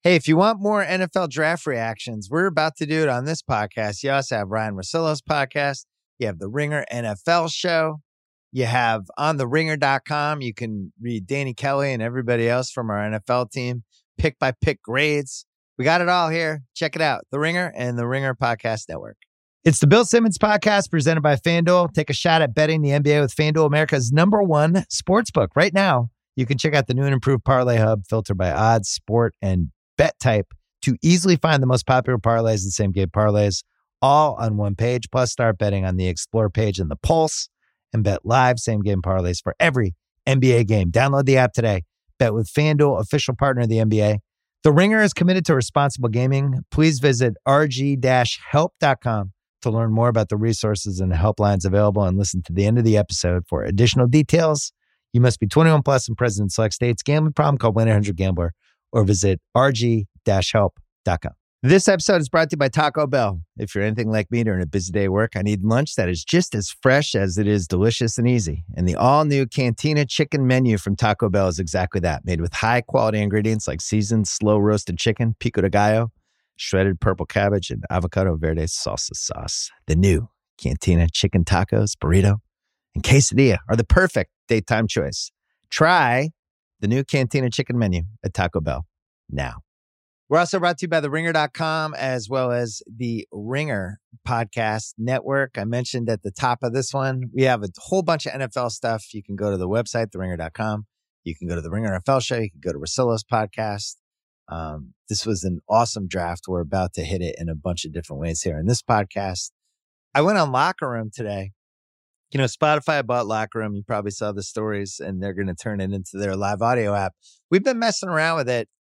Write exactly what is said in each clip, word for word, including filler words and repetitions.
Hey, if you want more N F L draft reactions, we're about to do it on this podcast. You also have Ryan Russillo's podcast. You have the Ringer N F L show. You have on the ringer dot com. You can read Danny Kelly and everybody else from our N F L team, pick by pick grades. We got it all here. Check it out. The Ringer and the Ringer Podcast Network. It's the Bill Simmons Podcast presented by FanDuel. Take a shot at betting the N B A with FanDuel, America's number one sportsbook. Right now, you can check out the new and improved Parlay Hub filtered by odds, sport, and bet type to easily find the most popular parlays and same game parlays all on one page. Plus, start betting on the Explore page and the Pulse and bet live same game parlays for every N B A game. Download the app today. Bet with FanDuel, official partner of the N B A. The Ringer is committed to responsible gaming. Please visit r g dash help dot com to learn more about the resources and helplines available and listen to the end of the episode for additional details. You must be twenty-one plus and present in select states. Gambling problem? Call one eight hundred gambler or visit r g dash help dot com. This episode is brought to you by Taco Bell. If you're anything like me during a busy day at work, I need lunch that is just as fresh as it is delicious and easy. And the all-new Cantina chicken menu from Taco Bell is exactly that, made with high-quality ingredients like seasoned, slow-roasted chicken, pico de gallo, shredded purple cabbage, and avocado verde salsa sauce. The new Cantina chicken tacos, burrito, and quesadilla are the perfect daytime choice. Try the new Cantina chicken menu at Taco Bell now. We're also brought to you by the ringer dot com as well as the Ringer Podcast Network. I mentioned at the top of this one, we have a whole bunch of N F L stuff. You can go to the website, the ringer dot com. You can go to the Ringer N F L show. You can go to Russillo's podcast. Um, this was an awesome draft. We're about to hit it in a bunch of different ways here in this podcast. I went on Locker Room today. You know, Spotify bought Locker Room. You probably saw the stories, and they're going to turn it into their live audio app. We've been messing around with it.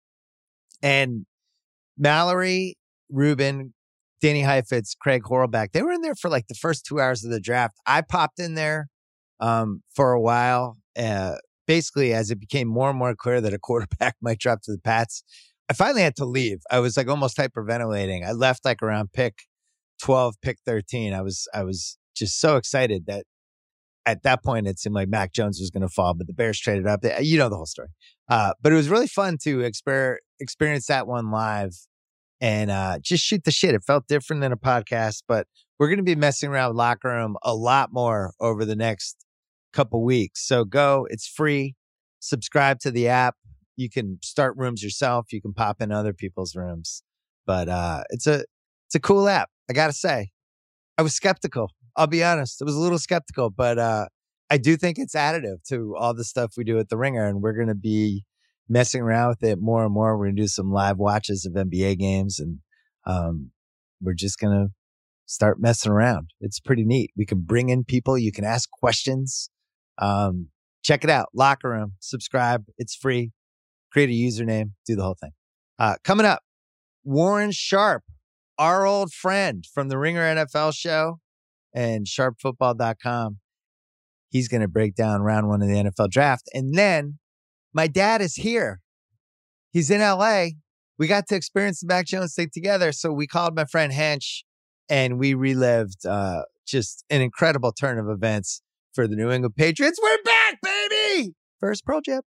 And Mallory, Ruben, Danny Heifetz, Craig Horlback, they were in there for like the first two hours of the draft. I popped in there um, for a while. Uh, basically, as it became more and more clear that a quarterback might drop to the Pats, I finally had to leave. I was like almost hyperventilating. I left like around pick twelve, pick thirteen. I was, I was just so excited that at that point, it seemed like Mac Jones was going to fall, but the Bears traded up. You know the whole story. Uh, but it was really fun to exper- experience that one live and uh, just shoot the shit. It felt different than a podcast, but we're going to be messing around with Locker Room a lot more over the next couple weeks. So go. It's free. Subscribe to the app. You can start rooms yourself. You can pop in other people's rooms. But uh, it's a it's a cool app. I got to say, I was skeptical. I'll be honest. I was a little skeptical, but uh, I do think it's additive to all the stuff we do at The Ringer, and we're going to be messing around with it more and more. We're going to do some live watches of N B A games, and um, we're just going to start messing around. It's pretty neat. We can bring in people. You can ask questions. Um, check it out. Locker Room. Subscribe. It's free. Create a username. Do the whole thing. Uh, coming up, Warren Sharp, our old friend from the Ringer N F L show and sharp football dot com. He's going to break down round one of the N F L draft. And then my dad is here. He's in L A. We got to experience the Mac Jones thing together. So we called my friend Hench and we relived uh, just an incredible turn of events for the New England Patriots. We're back, baby! First Pearl Jam.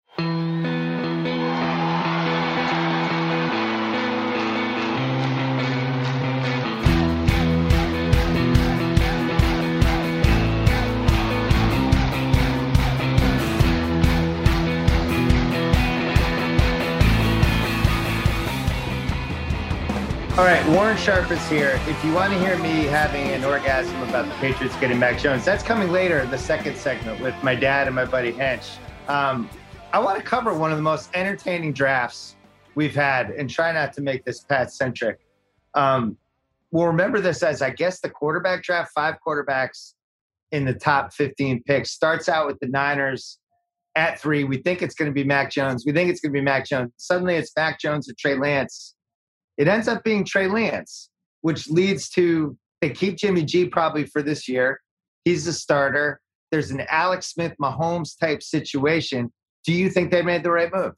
All right, Warren Sharp is here. If you want to hear me having an orgasm about the Patriots getting Mac Jones, that's coming later in the second segment with my dad and my buddy Hench. Um, I want to cover one of the most entertaining drafts we've had and try not to make this Pat-centric. Um, we'll remember this as, I guess, the quarterback draft, five quarterbacks in the top fifteen picks. Starts out with the Niners at three. We think it's going to be Mac Jones. We think it's going to be Mac Jones. Suddenly it's Mac Jones and Trey Lance. It ends up being Trey Lance, which leads to they keep Jimmy G probably for this year. He's the starter. There's an Alex Smith, Mahomes type situation. Do you think they made the right move?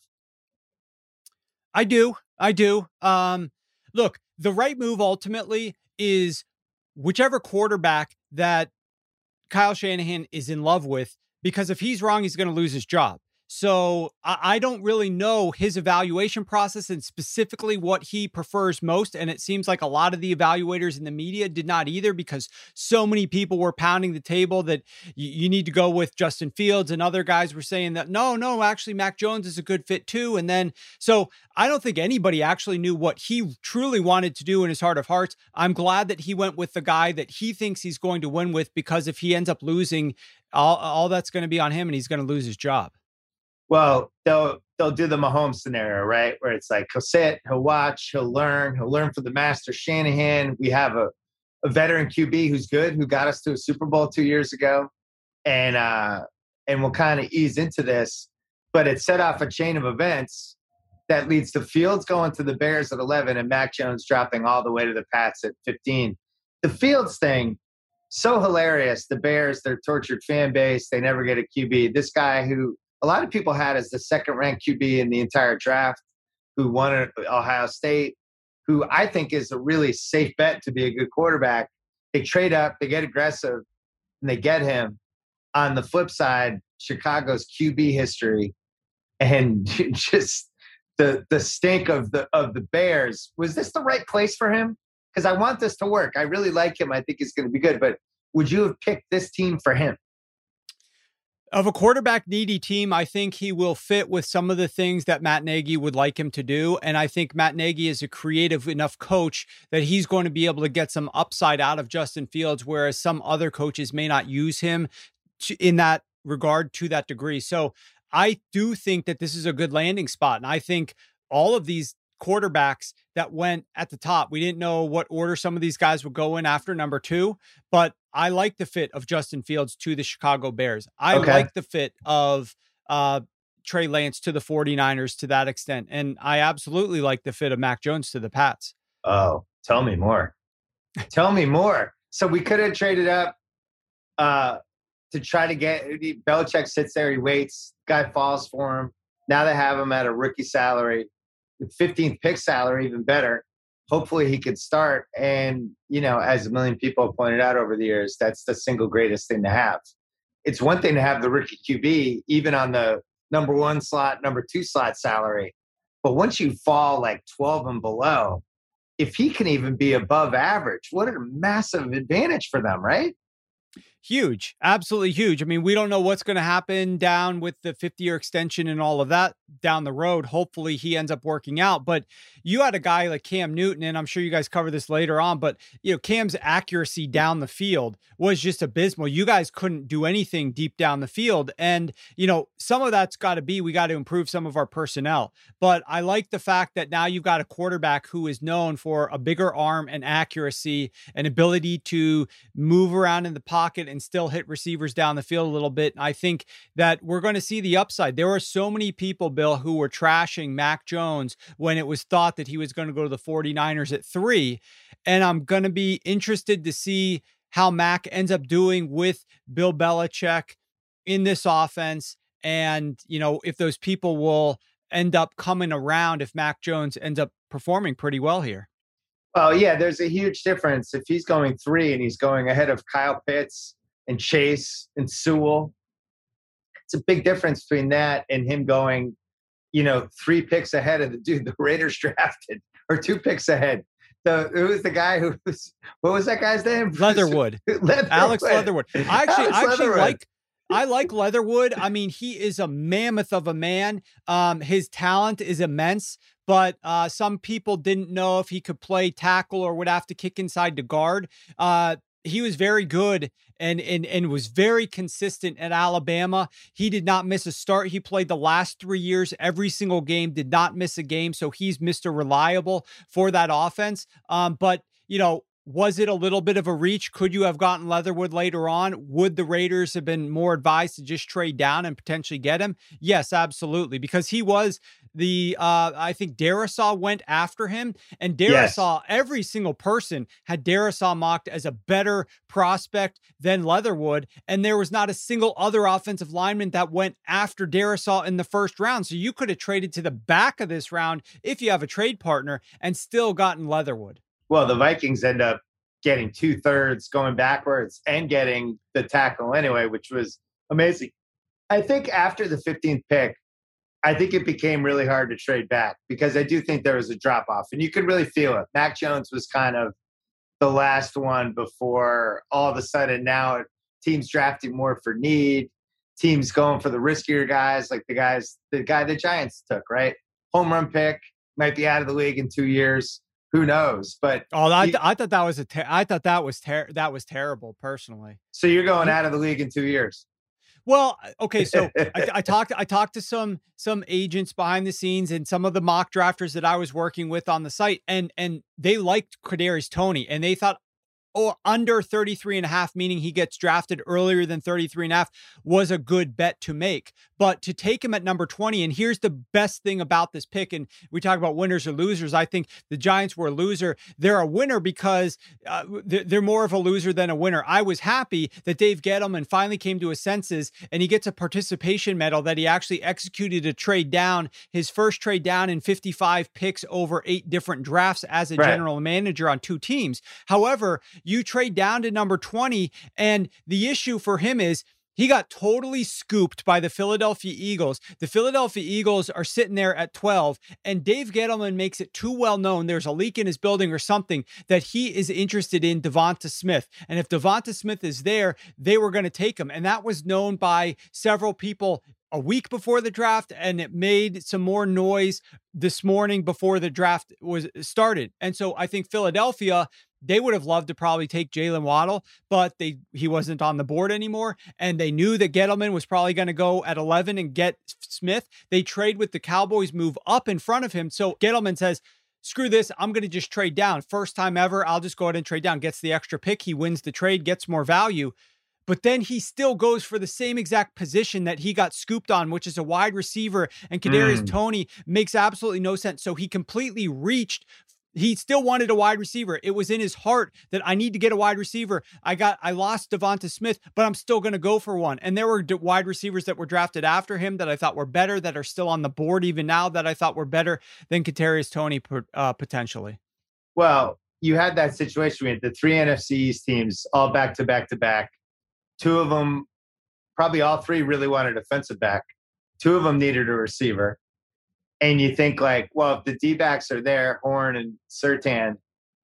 I do. I do. Um, look, the right move ultimately is whichever quarterback that Kyle Shanahan is in love with, because if he's wrong, he's going to lose his job. So I, I don't really know his evaluation process and specifically what he prefers most. And it seems like a lot of the evaluators in the media did not either, because so many people were pounding the table that you, you need to go with Justin Fields, and other guys were saying that no, no, actually Mac Jones is a good fit too. And then, so I don't think anybody actually knew what he truly wanted to do in his heart of hearts. I'm glad that he went with the guy that he thinks he's going to win with, because if he ends up losing, all, all that's going to be on him and he's going to lose his job. Well, they'll they'll do the Mahomes scenario, right? Where it's like he'll sit, he'll watch, he'll learn, he'll learn from the master Shanahan. We have a, a veteran Q B who's good, who got us to a Super Bowl two years ago, and uh, and we'll kind of ease into this. But it set off a chain of events that leads to Fields going to the Bears at eleven and Mac Jones dropping all the way to the Pats at fifteen. The Fields thing, so hilarious. The Bears, their tortured fan base, they never get a Q B. This guy who a lot of people had as the second-ranked Q B in the entire draft, who won at Ohio State, who I think is a really safe bet to be a good quarterback. They trade up, they get aggressive, and they get him. On the flip side, Chicago's Q B history and just the the stink of the of the Bears. Was this the right place for him? Because I want this to work. I really like him. I think he's going to be good. But would you have picked this team for him? Of a quarterback needy team, I think he will fit with some of the things that Matt Nagy would like him to do. And I think Matt Nagy is a creative enough coach that he's going to be able to get some upside out of Justin Fields, whereas some other coaches may not use him to, in that regard to that degree. So I do think that this is a good landing spot. And I think all of these quarterbacks that went at the top, we didn't know what order some of these guys would go in after number two, but I like the fit of Justin Fields to the Chicago Bears. I okay. like the fit of uh, Trey Lance to the 49ers to that extent. And I absolutely like the fit of Mac Jones to the Pats. Oh, tell me more. Tell me more. So we could have traded up uh, to try to get – Belichick sits there, he waits, guy falls for him. Now they have him at a rookie salary. The fifteenth pick salary, even better. Hopefully he could start. And, you know, as a million people have pointed out over the years, that's the single greatest thing to have. It's one thing to have the rookie Q B, even on the number one slot, number two slot salary. But once you fall like twelve and below, if he can even be above average, what a massive advantage for them, right? Huge. Absolutely huge. I mean, we don't know what's going to happen down with the fifty-year extension and all of that down the road. Hopefully he ends up working out. But you had a guy like Cam Newton, and I'm sure you guys cover this later on, but, you know, Cam's accuracy down the field was just abysmal. You guys couldn't do anything deep down the field. And, you know, some of that's got to be, we got to improve some of our personnel. But I like the fact that now you've got a quarterback who is known for a bigger arm and accuracy and ability to move around in the pocket and still hit receivers down the field a little bit. I think that we're going to see the upside. There were so many people, Bill, who were trashing Mac Jones when it was thought that he was going to go to the 49ers at three. And I'm going to be interested to see how Mac ends up doing with Bill Belichick in this offense. And, you know, if those people will end up coming around, if Mac Jones ends up performing pretty well here. Oh, yeah, there's a huge difference. If he's going three and he's going ahead of Kyle Pitts and Chase and Sewell, it's a big difference between that and him going, you know, three picks ahead of the dude the Raiders drafted, or two picks ahead. The who was the guy who was, what was that guy's name? Leatherwood. Leatherwood. Alex Leatherwood. I actually, Alex I actually Leatherwood. like. I like Leatherwood. I mean, he is a mammoth of a man. Um, his talent is immense, but uh, some people didn't know if he could play tackle or would have to kick inside to guard. Uh, he was very good and, and, and was very consistent at Alabama. He did not miss a start. He played the last three years, every single game, did not miss a game. So he's Mister Reliable for that offense. Um, but, you know, was it a little bit of a reach? Could you have gotten Leatherwood later on? Would the Raiders have been more advised to just trade down and potentially get him? Yes, absolutely. Because he was the, uh, I think Darisaw went after him, and Darisaw, yes. Every single person had Darisaw mocked as a better prospect than Leatherwood. And there was not a single other offensive lineman that went after Darisaw in the first round. So you could have traded to the back of this round if you have a trade partner and still gotten Leatherwood. Well, the Vikings end up getting two thirds going backwards and getting the tackle anyway, which was amazing. I think after the fifteenth pick, I think it became really hard to trade back because I do think there was a drop off, and you could really feel it. Mac Jones was kind of the last one before all of a sudden now teams drafting more for need, teams going for the riskier guys, like the guys, the guy the Giants took, right? Home run pick, might be out of the league in two years. Who knows? But oh, I, th- I thought that was a ter- I thought that was ter- that was terrible personally. So you're going out of the league in two years. Well, okay, so I, I talked I talked to some some agents behind the scenes and some of the mock drafters that I was working with on the site, and and they liked Kadarius Toney, and they thought, or under thirty-three and a half, meaning he gets drafted earlier than thirty-three and a half, was a good bet to make. But to take him at number twenty, and here's the best thing about this pick, and we talk about winners or losers. I think the Giants were a loser. They're a winner because uh, they're more of a loser than a winner. I was happy that Dave Gettleman finally came to his senses, and he gets a participation medal that he actually executed a trade down, his first trade down in fifty-five picks over eight different drafts as a right. general manager on two teams. However, you trade down to number twenty, and the issue for him is he got totally scooped by the Philadelphia Eagles. The Philadelphia Eagles are sitting there at twelve, and Dave Gettleman makes it too well known, there's a leak in his building or something, that he is interested in Devonta Smith. And if Devonta Smith is there, they were going to take him. And that was known by several people a week before the draft, and it made some more noise this morning before the draft was started. And so I think Philadelphia, they would have loved to probably take Jalen Waddle, but they he wasn't on the board anymore. And they knew that Gettleman was probably going to go at eleven and get Smith. They trade with the Cowboys, move up in front of him. So Gettleman says, screw this, I'm going to just trade down. First time ever, I'll just go ahead and trade down. Gets the extra pick. He wins the trade, gets more value. But then he still goes for the same exact position that he got scooped on, which is a wide receiver. And Kadarius mm. Toney makes absolutely no sense. So he completely reached. He still wanted a wide receiver. It was in his heart that I need to get a wide receiver. I got, I lost Devonta Smith, but I'm still going to go for one. And there were d- wide receivers that were drafted after him that I thought were better, that are still on the board even now, that I thought were better than Kadarius Toney uh, potentially. Well, you had that situation with the three N F C East teams all back to back to back. Two of them, probably all three, really wanted a defensive back. Two of them needed a receiver. And you think like, well, if the D-backs are there, Horn and Surtain,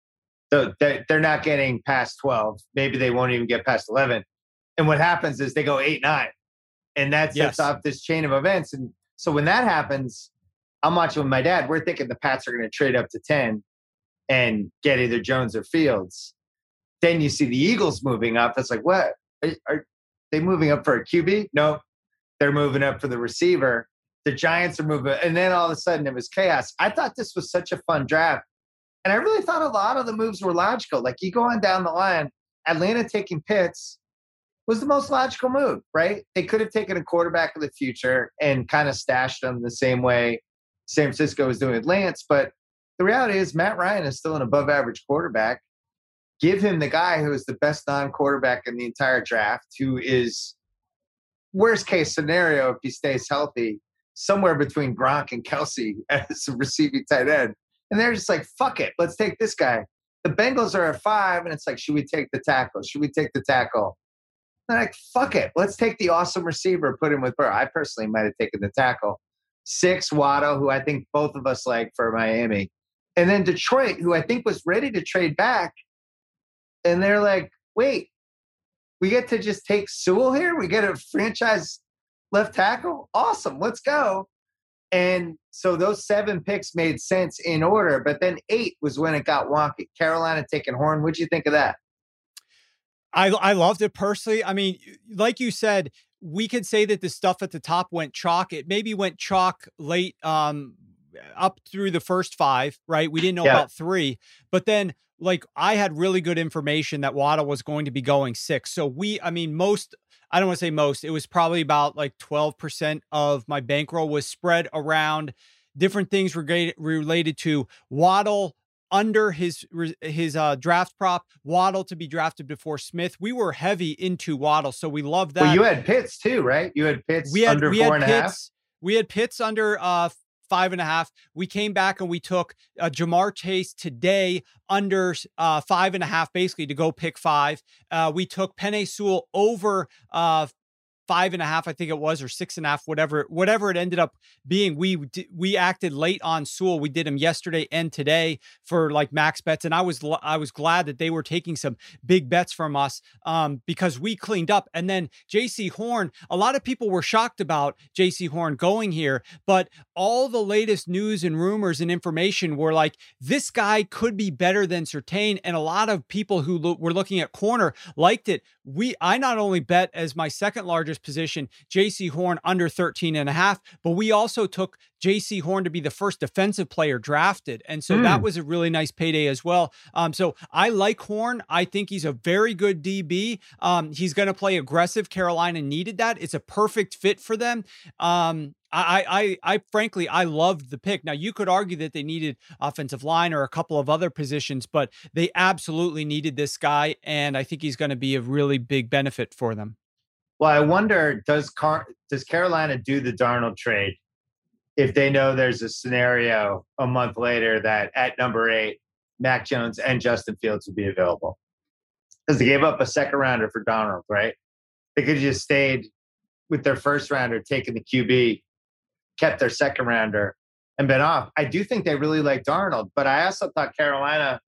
they're not getting past twelve. Maybe they won't even get past eleven. And what happens is they go eight, nine. And that sets yes. off this chain of events. And so when that happens, I'm watching with my dad. We're thinking the Pats are going to trade up to ten and get either Jones or Fields. Then you see the Eagles moving up. It's like, what? Are, are they moving up for a Q B? No, they're moving up for the receiver. The Giants are moving. And then all of a sudden it was chaos. I thought this was such a fun draft. And I really thought a lot of the moves were logical. Like you go on down the line, Atlanta taking Pitts was the most logical move, right? They could have taken a quarterback of the future and kind of stashed them the same way San Francisco was doing with Lance. But the reality is Matt Ryan is still an above average quarterback. Give him the guy who is the best non-quarterback in the entire draft, who is worst case scenario if he stays healthy, somewhere between Gronk and Kelsey as a receiving tight end. And they're just like, fuck it, let's take this guy. The Bengals are at five, and it's like, should we take the tackle? Should we take the tackle? They're like, fuck it, let's take the awesome receiver, put him with Burrow. I personally might have taken the tackle. Six, Waddle, who I think both of us like for Miami. And then Detroit, who I think was ready to trade back. And they're like, wait, we get to just take Sewell here? We get a franchise left tackle? Awesome, let's go. And so those seven picks made sense in order, but then eight was when it got wonky. Carolina taking Horn. What'd you think of that? I I loved it personally. I mean, like you said, we could say that the stuff at the top went chalk. It maybe went chalk late, um, up through the first five, right? We didn't know yeah. about three, but then like I had really good information that Waddle was going to be going six. So we, I mean, most, I don't want to say most, it was probably about like twelve percent of my bankroll was spread around different things related, related to Waddle under his, his uh, draft prop, Waddle to be drafted before Smith. We were heavy into Waddle. So we love that. Well, you had Pitts too, right? You had Pitts we had, under we four had and Pitts, a half. We had Pitts under uh, five and a half. We came back and we took uh, Jamar Chase today under uh, five and a half, basically to go pick five. Uh, we took Penei Sewell over uh, five and a half, I think it was, or six and a half, whatever, whatever it ended up being. We we acted late on Sewell. We did him yesterday and today for like max bets, and I was I was glad that they were taking some big bets from us um, because we cleaned up. And then J C Horn, a lot of people were shocked about J C Horn going here, but all the latest news and rumors and information were like, this guy could be better than Surtain, and a lot of people who lo- were looking at corner liked it. We I not only bet as my second largest position J C Horn under thirteen and a half, but we also took J C Horn to be the first defensive player drafted. And so mm. that was a really nice payday as well. Um, so I like Horn. I think he's a very good D B. Um, he's going to play aggressive. Carolina needed that. It's a perfect fit for them. Um, I, I, I, frankly, I loved the pick. Now, you could argue that they needed offensive line or a couple of other positions, but they absolutely needed this guy, and I think he's going to be a really big benefit for them. Well, I wonder, does Car- does Carolina do the Darnold trade if they know there's a scenario a month later that at number eight, Mac Jones and Justin Fields would be available? Because they gave up a second rounder for Darnold, right? They could have just stayed with their first rounder, taking the Q B, kept their second rounder, and been off. I do think they really like Darnold, but I also thought Carolina,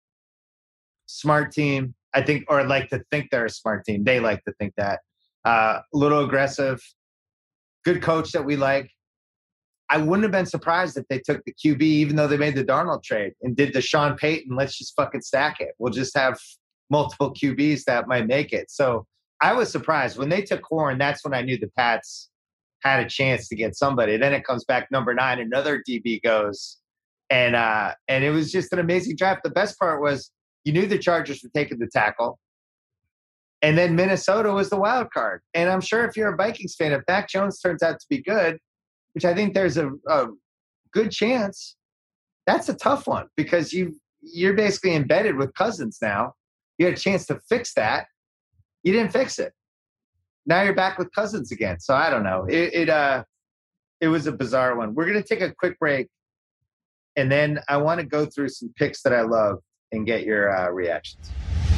smart team, I think, or like to think they're a smart team. They like to think that. Uh, a little aggressive, good coach that we like. I wouldn't have been surprised if they took the Q B, even though they made the Darnold trade and did the Sean Payton, let's just fucking stack it. We'll just have multiple Q Bs that might make it. So I was surprised. When they took Horn, that's when I knew the Pats had a chance to get somebody. Then it comes back number nine, another D B goes. And uh, and it was just an amazing draft. The best part was you knew the Chargers were taking the tackle. And then Minnesota was the wild card. And I'm sure if you're a Vikings fan, if Mac Jones turns out to be good, which I think there's a, a good chance, that's a tough one because you you're basically embedded with Cousins now. You had a chance to fix that. You didn't fix it. Now you're back with Cousins again. So I don't know. It it uh it was a bizarre one. We're gonna take a quick break, and then I want to go through some picks that I love and get your uh, reactions.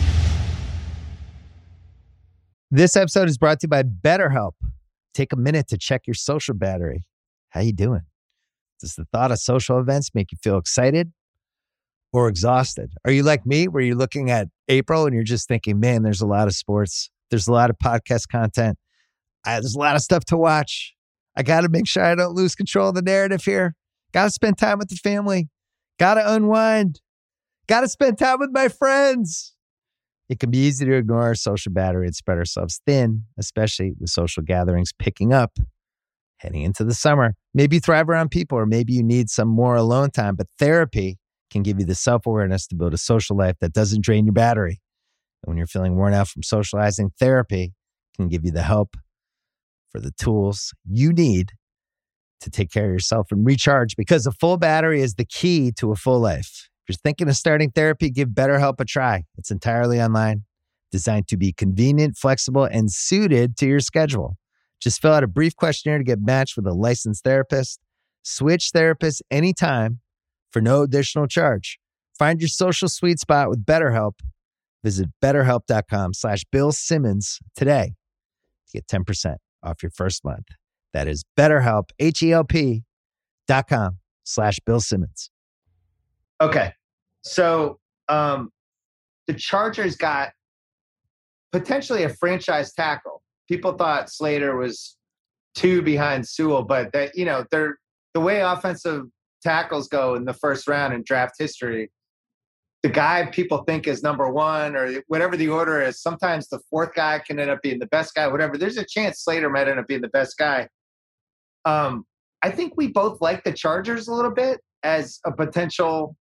This episode is brought to you by BetterHelp. Take a minute to check your social battery. How you doing? Does the thought of social events make you feel excited or exhausted? Are you like me, where you're looking at April and you're just thinking, man, there's a lot of sports. There's a lot of podcast content. I, there's a lot of stuff to watch. I got to make sure I don't lose control of the narrative here. Got to spend time with the family. Got to unwind. Got to spend time with my friends. It can be easy to ignore our social battery and spread ourselves thin, especially with social gatherings picking up, heading into the summer. Maybe you thrive around people, or maybe you need some more alone time, but therapy can give you the self-awareness to build a social life that doesn't drain your battery. And when you're feeling worn out from socializing, therapy can give you the help for the tools you need to take care of yourself and recharge, because a full battery is the key to a full life. If you're thinking of starting therapy, give BetterHelp a try. It's entirely online, designed to be convenient, flexible, and suited to your schedule. Just fill out a brief questionnaire to get matched with a licensed therapist. Switch therapists anytime for no additional charge. Find your social sweet spot with BetterHelp. Visit betterhelp.com slash Bill Simmons today to get ten percent off your first month. That is BetterHelp, H-E-L-P dot com slash Bill Simmons. Okay. So um, the Chargers got potentially a franchise tackle. People thought Slater was two behind Sewell, but that, you know, they're the way offensive tackles go in the first round in draft history, the guy people think is number one or whatever the order is, sometimes the fourth guy can end up being the best guy, whatever. There's a chance Slater might end up being the best guy. Um, I think we both like the Chargers a little bit as a potential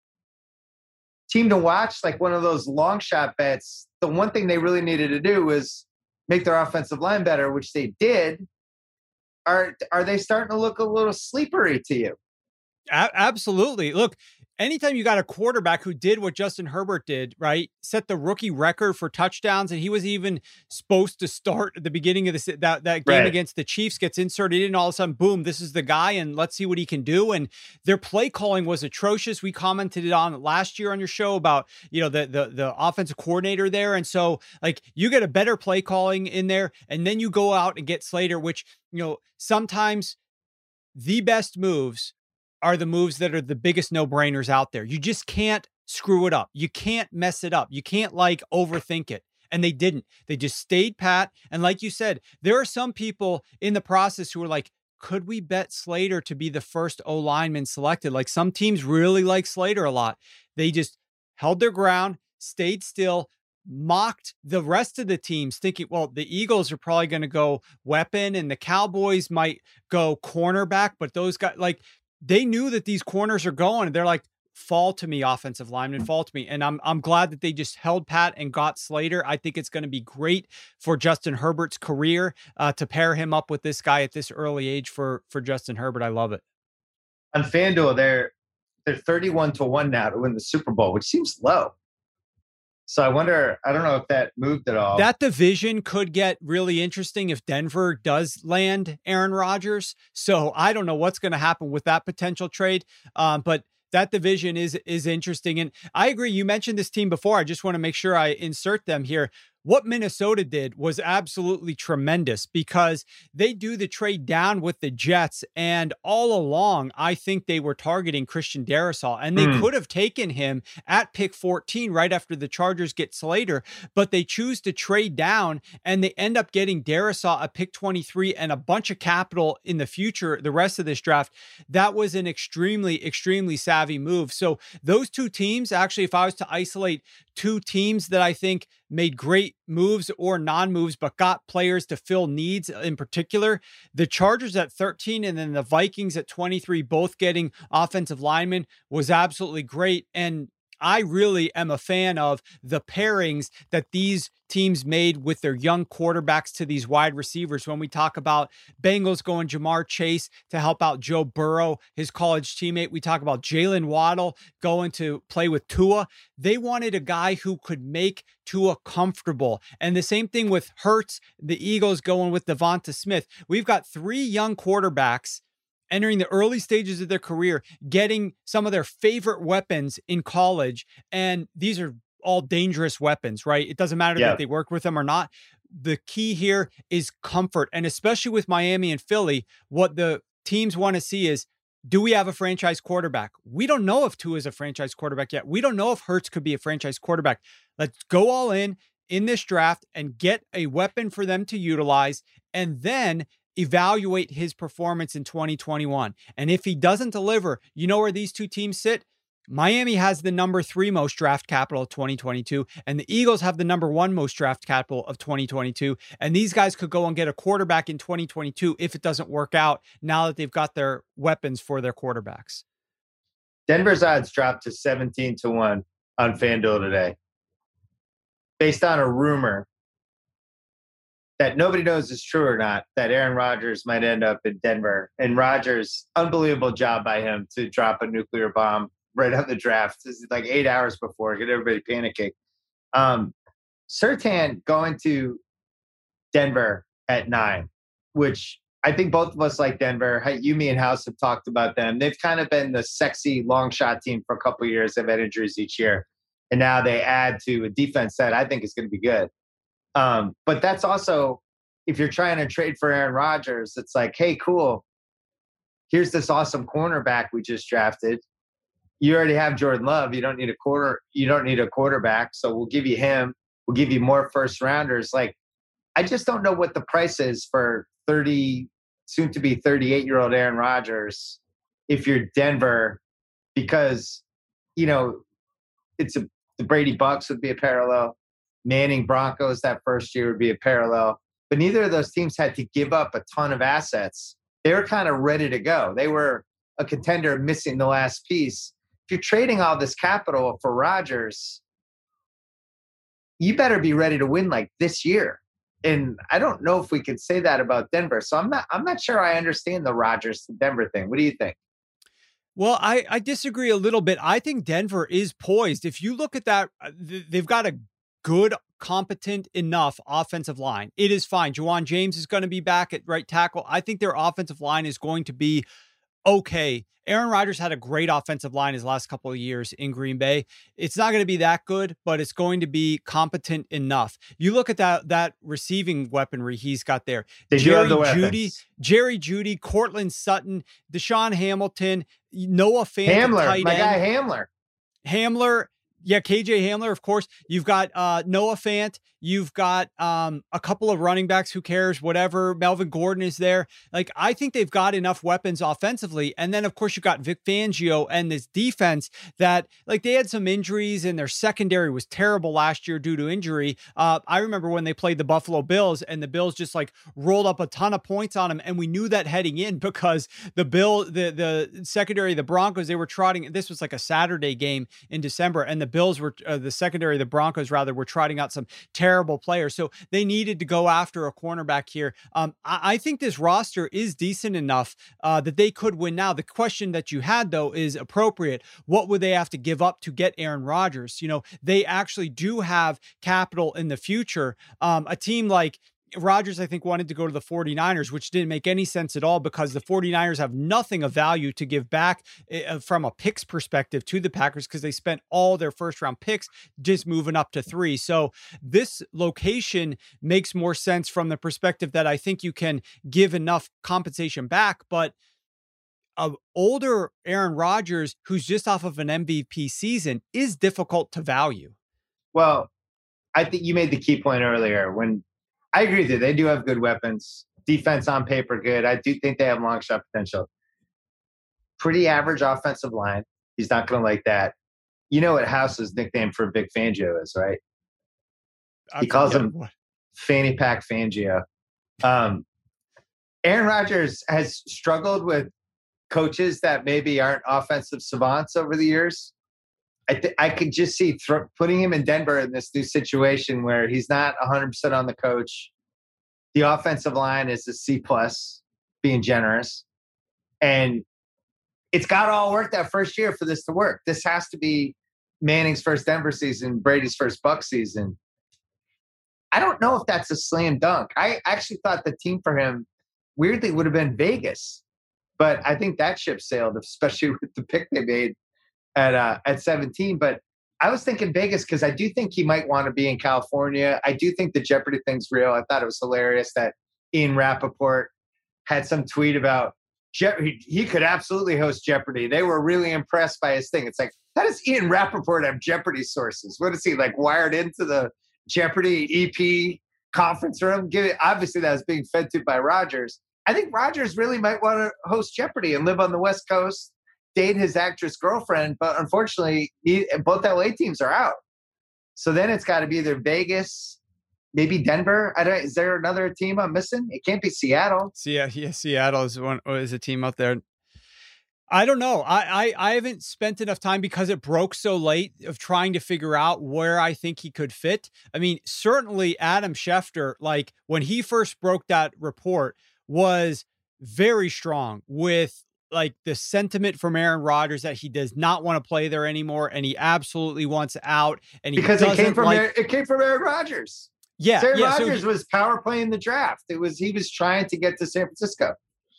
team to watch, like one of those long shot bets. The one thing they really needed to do was make their offensive line better, which they did. Are are they starting to look a little sleepery to you? A- absolutely. Look, anytime you got a quarterback who did what Justin Herbert did, right? Set the rookie record for touchdowns, and he was even supposed to start at the beginning of this that, that game Right. against the Chiefs, gets inserted in, and all of a sudden, boom, this is the guy, and let's see what he can do. And their play calling was atrocious. We commented on it last year on your show about, you know, the the the offensive coordinator there. And so, like, you get a better play calling in there, and then you go out and get Slater, which, you know, sometimes the best moves are the moves that are the biggest no-brainers out there. You just can't screw it up. You can't mess it up. You can't like overthink it. And they didn't. They just stayed pat. And like you said, there are some people in the process who are like, could we bet Slater to be the first O lineman selected? Like, some teams really like Slater a lot. They just held their ground, stayed still, mocked the rest of the teams, thinking, well, the Eagles are probably going to go weapon and the Cowboys might go cornerback, but those guys, like, they knew that these corners are going, and they're like, fall to me, offensive lineman, fall to me. And I'm I'm glad that they just held pat and got Slater. I think it's going to be great for Justin Herbert's career uh, to pair him up with this guy at this early age for for Justin Herbert. I love it. On FanDuel, they're they're thirty-one to one now to win the Super Bowl, which seems low. So I wonder, I don't know if that moved at all. That division could get really interesting if Denver does land Aaron Rodgers. So I don't know what's going to happen with that potential trade. Um, but that division is is interesting. And I agree. You mentioned this team before. I just want to make sure I insert them here. What Minnesota did was absolutely tremendous, because they do the trade down with the Jets. And all along, I think they were targeting Christian Darrisaw, and they mm. could have taken him at pick fourteen right after the Chargers get Slater, but they choose to trade down, and they end up getting Darrisaw at pick twenty-three and a bunch of capital in the future, the rest of this draft. That was an extremely, extremely savvy move. So those two teams, actually, if I was to isolate two teams that I think made great moves or non-moves, but got players to fill needs in particular, the Chargers at thirteen and then the Vikings at twenty-three, both getting offensive linemen, was absolutely great. And I really am a fan of the pairings that these teams made with their young quarterbacks to these wide receivers. When we talk about Bengals going Jamar Chase to help out Joe Burrow, his college teammate, we talk about Jalen Waddle going to play with Tua. They wanted a guy who could make Tua comfortable. And the same thing with Hurts, the Eagles going with Devonta Smith. We've got three young quarterbacks entering the early stages of their career, getting some of their favorite weapons in college. And these are all dangerous weapons, right? It doesn't matter yeah. that they worked with them or not. The key here is comfort. And especially with Miami and Philly, what the teams want to see is, do we have a franchise quarterback? We don't know if Tua is a franchise quarterback yet. We don't know if Hurts could be a franchise quarterback. Let's go all in in this draft and get a weapon for them to utilize, and then evaluate his performance in twenty twenty-one. And if he doesn't deliver, you know where these two teams sit? Miami has the number three most draft capital of twenty twenty-two, and the Eagles have the number one most draft capital of twenty twenty-two. And these guys could go and get a quarterback in twenty twenty-two if it doesn't work out, now that they've got their weapons for their quarterbacks. Denver's odds dropped to seventeen to one on FanDuel today, based on a rumor that nobody knows is true or not, that Aaron Rodgers might end up in Denver. And Rodgers, unbelievable job by him to drop a nuclear bomb right on the draft. This is like eight hours before, get everybody panicking. Um, Surtain going to Denver at nine, which I think both of us like Denver. You, me, and House have talked about them. They've kind of been the sexy long shot team for a couple of years. They've had injuries each year. And now they add to a defense that I think is going to be good. Um, but that's also, if you're trying to trade for Aaron Rodgers, it's like, hey, cool. Here's this awesome cornerback we just drafted. You already have Jordan Love. You don't need a quarter. You don't need a quarterback. So we'll give you him. We'll give you more first rounders. Like, I just don't know what the price is for thirty, soon to be thirty-eight year old Aaron Rodgers if you're Denver, because, you know, it's a, the Brady Bucks would be a parallel. Manning Broncos that first year would be a parallel. But neither of those teams had to give up a ton of assets. They were kind of ready to go. They were a contender missing the last piece. If you're trading all this capital for Rodgers, you better be ready to win like this year. And I don't know if we could say that about Denver. So I'm not I'm not sure I understand the Rodgers to Denver thing. What do you think? Well, I, I disagree a little bit. I think Denver is poised. If you look at that, uh, th- they've got a good, competent enough offensive line. It is fine. Juwan James is going to be back at right tackle. I think their offensive line is going to be okay. Aaron Rodgers had a great offensive line his last couple of years in Green Bay. It's not going to be that good, but it's going to be competent enough. You look at that that receiving weaponry he's got there. They Jerry do have the Jeudy, weapons. Jerry Jeudy, Cortland Sutton, Deshaun Hamilton, Noah Fant, Hamler, tight my end. guy Hamler. Hamler, yeah, K J Hamler, of course. You've got uh, Noah Fant. You've got um, a couple of running backs. Who cares? Whatever. Melvin Gordon is there. Like, I think they've got enough weapons offensively. And then, of course, you've got Vic Fangio and this defense that, like, they had some injuries and their secondary was terrible last year due to injury. Uh, I remember when they played the Buffalo Bills and the Bills just like rolled up a ton of points on them. And we knew that heading in because the Bill, the, the secondary, the Broncos, they were trotting. This was like a Saturday game in December, and the Bills were, uh, the secondary, the Broncos rather, were trotting out some terrible players. So they needed to go after a cornerback here. Um, I, I think this roster is decent enough uh, that they could win now. The question that you had, though, is appropriate. What would they have to give up to get Aaron Rodgers? You know, they actually do have capital in the future. Um, a team like Rodgers, I think, wanted to go to the 49ers, which didn't make any sense at all because the 49ers have nothing of value to give back uh, from a picks perspective to the Packers because they spent all their first round picks just moving up to three. So this location makes more sense from the perspective that I think you can give enough compensation back, but an older Aaron Rodgers who's just off of an M V P season is difficult to value. Well, I think you made the key point earlier when I agree with you. They do have good weapons. Defense on paper, good. I do think they have long shot potential. Pretty average offensive line. He's not going to like that. You know what House's nickname for Vic Fangio is, right? He calls him what? Fanny Pack Fangio. Um, Aaron Rodgers has struggled with coaches that maybe aren't offensive savants over the years. I th- I could just see th- putting him in Denver in this new situation where he's not one hundred percent on the coach. The offensive line is a C plus, being generous. And it's got to all work that first year for this to work. This has to be Manning's first Denver season, Brady's first Buck season. I don't know if that's a slam dunk. I actually thought the team for him, weirdly, would have been Vegas. But I think that ship sailed, especially with the pick they made at uh, at seventeen. But I was thinking Vegas because I do think he might want to be in California. I do think the Jeopardy thing's real. I thought it was hilarious that Ian Rappaport had some tweet about Je- he could absolutely host Jeopardy. They were really impressed by his thing. It's like, how does Ian Rappaport have Jeopardy sources? What is he, like, wired into the Jeopardy E P conference room? Give it, obviously, that was being fed to by Rodgers. I think Rodgers really might want to host Jeopardy and live on the West Coast, date his actress girlfriend, but unfortunately, he, both L A teams are out. So then it's got to be either Vegas, maybe Denver. I don't. Is there another team I'm missing? It can't be Seattle. So yeah, yeah, Seattle is one is a team out there. I don't know. I, I I haven't spent enough time because it broke so late of trying to figure out where I think he could fit. I mean, certainly Adam Schefter, like when he first broke that report, was very strong with like the sentiment from Aaron Rodgers that he does not want to play there anymore and he absolutely wants out. And he because it came from like, Aaron, it came from Aaron Rodgers. Yeah, Aaron yeah, Rodgers so he, was power playing the draft. It was he was trying to get to San Francisco.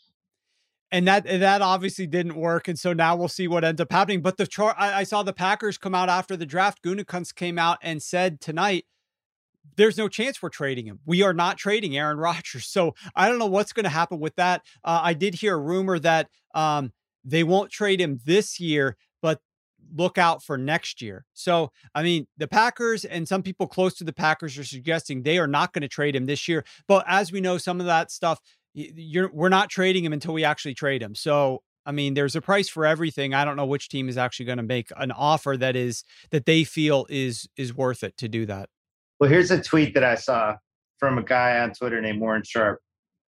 And that that obviously didn't work, and so now we'll see what ends up happening. But the char- I, I saw the Packers come out after the draft. Gutekunst came out and said tonight, "There's no chance we're trading him. We are not trading Aaron Rodgers." So I don't know what's going to happen with that. Uh, I did hear a rumor that um, they won't trade him this year, but look out for next year. So I mean, the Packers and some people close to the Packers are suggesting they are not going to trade him this year. But as we know, some of that stuff. You're, we're not trading him until we actually trade him. So, I mean, there's a price for everything. I don't know which team is actually going to make an offer that is that they feel is is worth it to do that. Well, here's a tweet that I saw from a guy on Twitter named Warren Sharp.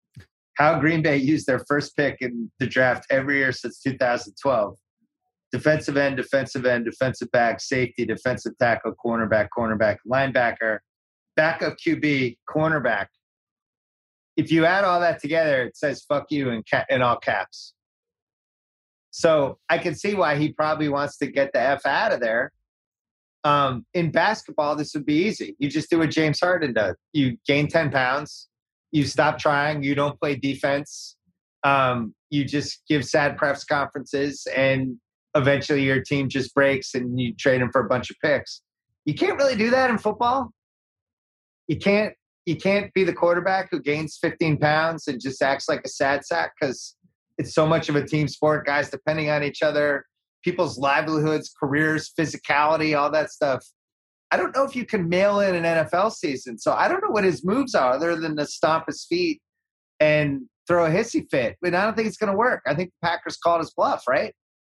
How Green Bay used their first pick in the draft every year since two thousand twelve. Defensive end, defensive end, defensive back, safety, defensive tackle, cornerback, cornerback, linebacker, backup Q B, cornerback. If you add all that together, it says "fuck you" in, ca- in all caps. So I can see why he probably wants to get the F out of there. Um, in basketball, this would be easy. You just do what James Harden does. You gain ten pounds, you stop trying, you don't play defense, um, you just give sad press conferences, and eventually your team just breaks and you trade him for a bunch of picks. You can't really do that in football. You can't you can't be the quarterback who gains fifteen pounds and just acts like a sad sack, because it's so much of a team sport, guys depending on each other, people's livelihoods, careers, physicality, all that stuff. I don't know if you can mail in an N F L season. So I don't know what his moves are other than to stomp his feet and throw a hissy fit. But I don't think it's going to work. I think the Packers called his bluff, right?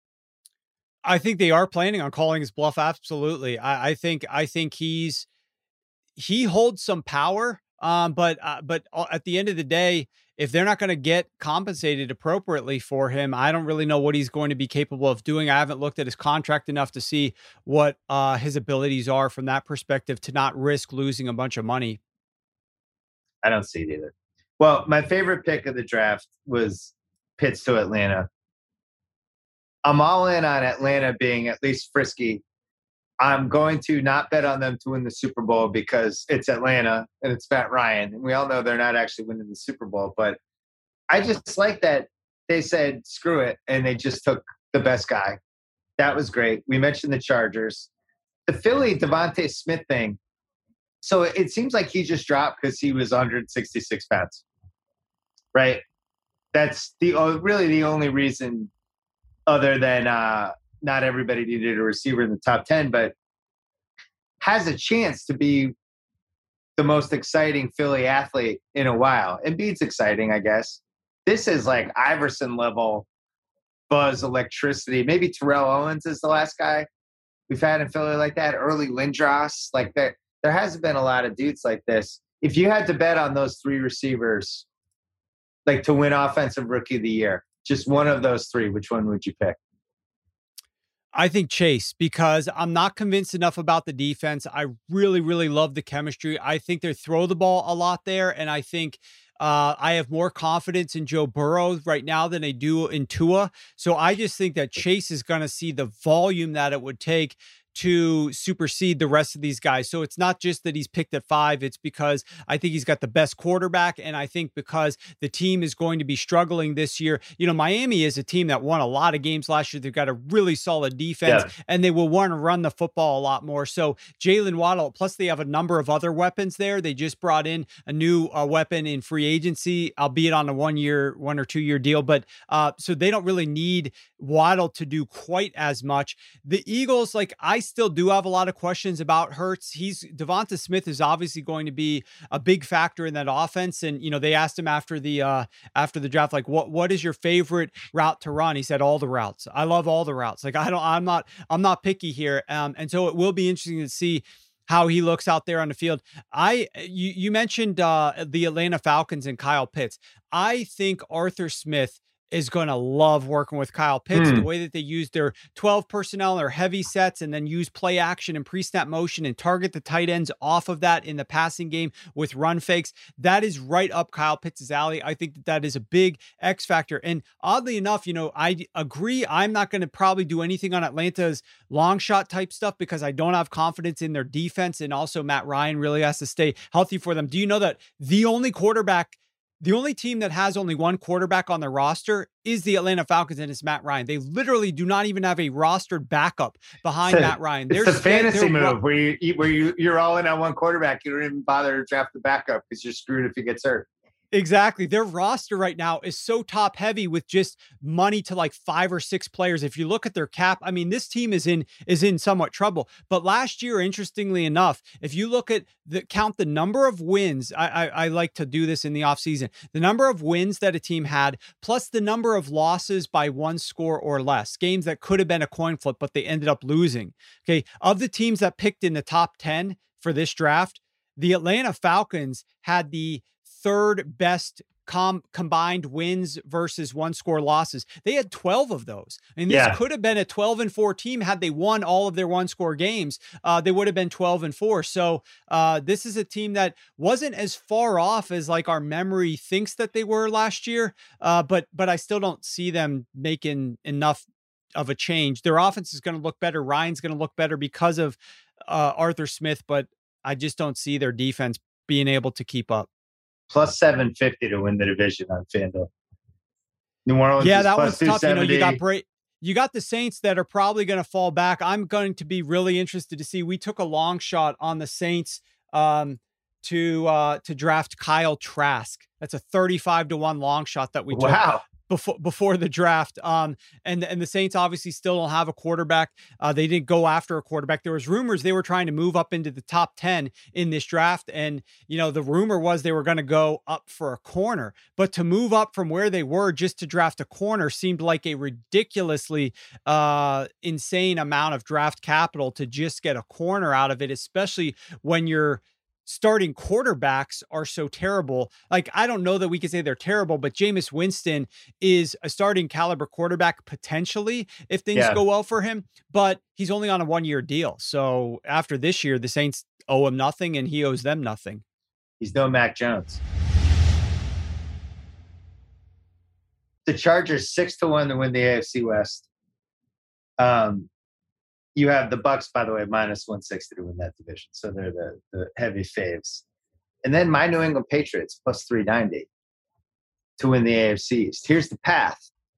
I think they are planning on calling his bluff. Absolutely. I, I think, I think he's, he holds some power. Um, but, uh, but at the end of the day, if they're not going to get compensated appropriately for him, I don't really know what he's going to be capable of doing. I haven't looked at his contract enough to see what uh, his abilities are from that perspective to not risk losing a bunch of money. I don't see it either. Well, my favorite pick of the draft was Pitts to Atlanta. I'm all in on Atlanta being at least frisky. I'm going to not bet on them to win the Super Bowl because it's Atlanta and it's Matt Ryan. And we all know they're not actually winning the Super Bowl. But I just like that they said, screw it. And they just took the best guy. That was great. We mentioned the Chargers. The Philly Devontae Smith thing. So it seems like he just dropped because he was one hundred sixty-six pounds. Right? That's the really the only reason, other than uh, not everybody needed a receiver in the top ten, but has a chance to be the most exciting Philly athlete in a while. Embiid's exciting, I guess. This is like Iverson level buzz, electricity. Maybe Terrell Owens is the last guy we've had in Philly like that. Early Lindros. Like there, there hasn't been a lot of dudes like this. If you had to bet on those three receivers, like to win Offensive Rookie of the Year, just one of those three, which one would you pick? I think Chase, because I'm not convinced enough about the defense. I really, really love the chemistry. I think they throw the ball a lot there. And I think uh, I have more confidence in Joe Burrow right now than I do in Tua. So I just think that Chase is going to see the volume that it would take to supersede the rest of these guys. So it's not just that he's picked at five. It's because I think he's got the best quarterback. And I think because the team is going to be struggling this year, you know, Miami is a team that won a lot of games last year. They've got a really solid defense, yeah, and they will want to run the football a lot more. So Jalen Waddle, plus they have a number of other weapons there. They just brought in a new uh, weapon in free agency, albeit on a one year, one or two year deal. But uh, so they don't really need Waddle to do quite as much. The Eagles, like I still do have a lot of questions about Hurts. He's Devonta Smith is obviously going to be a big factor in that offense. And, you know, they asked him after the, uh, after the draft, like, what, what is your favorite route to run? He said, all the routes. I love all the routes. Like, I don't, I'm not, I'm not picky here. Um, and so it will be interesting to see how he looks out there on the field. I, you, you mentioned, uh, the Atlanta Falcons and Kyle Pitts. I think Arthur Smith is going to love working with Kyle Pitts, mm. the way that they use their twelve personnel, their heavy sets, and then use play action and pre-snap motion and target the tight ends off of that in the passing game with run fakes. That is right up Kyle Pitts' alley. I think that that is a big X factor. And oddly enough, you know, I agree. I'm not going to probably do anything on Atlanta's long shot type stuff because I don't have confidence in their defense. And also Matt Ryan really has to stay healthy for them. Do you know that the only quarterback The only team that has only one quarterback on their roster is the Atlanta Falcons, and it's Matt Ryan. They literally do not even have a rostered backup behind so Matt Ryan. It's They're a fantasy they're, move where you where you you're all in on one quarterback. You don't even bother to draft the backup because you're screwed if he gets hurt. Exactly. Their roster right now is so top heavy with just money to like five or six players. If you look at their cap, I mean, this team is in, is in somewhat trouble, but last year, interestingly enough, if you look at the count, the number of wins, I, I, I like to do this in the offseason, the number of wins that a team had, plus the number of losses by one score or less, games that could have been a coin flip, but they ended up losing. Okay. Of the teams that picked in the top ten for this draft, the Atlanta Falcons had the third best com combined wins versus one score losses. They had twelve of those. And this yeah. could have been a twelve and four team had they won all of their one score games. Uh, they would have been twelve and four. So uh, this is a team that wasn't as far off as like our memory thinks that they were last year. Uh, but, but I still don't see them making enough of a change. Their offense is going to look better. Ryan's going to look better because of uh, Arthur Smith, but I just don't see their defense being able to keep up. Plus seven fifty to win the division on FanDuel. New Orleans, yeah, is that plus one's tough. You know, you got two seventy. Bra- you got the Saints that are probably going to fall back. I'm going to be really interested to see. We took a long shot on the Saints um, to uh, to draft Kyle Trask. That's a thirty-five to one long shot that we took. Wow. Before before the draft, um, and and the Saints obviously still don't have a quarterback. Uh, they didn't go after a quarterback. There was rumors they were trying to move up into the top ten in this draft, and you know the rumor was they were going to go up for a corner. But to move up from where they were just to draft a corner seemed like a ridiculously uh, insane amount of draft capital to just get a corner out of it, especially when you're starting quarterbacks are so terrible. Like, I don't know that we could say they're terrible, but Jameis Winston is a starting caliber quarterback potentially if things Yeah. go well for him, but he's only on a one-year deal. So after this year, the Saints owe him nothing and he owes them nothing. He's no Mac Jones. The Chargers six to one to win the A F C West. Um, you have the Bucks, by the way, minus one sixty to win that division, so they're the, the heavy faves. And then my New England Patriots plus three ninety to win the A F C East. Here's the path.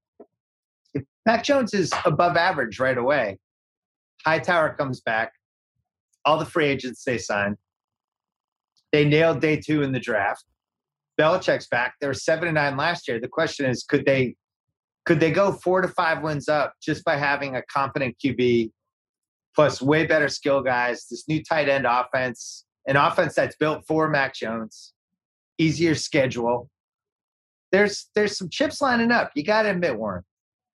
If Mac Jones is above average right away, Hightower comes back, all the free agents they signed, they nailed day two in the draft. Belichick's back. They were seven and nine last year. The question is, could they could they go four to five wins up just by having a competent Q B plus way better skill guys, this new tight end offense, an offense that's built for Mac Jones, easier schedule. There's there's some chips lining up. You got to admit, Warren.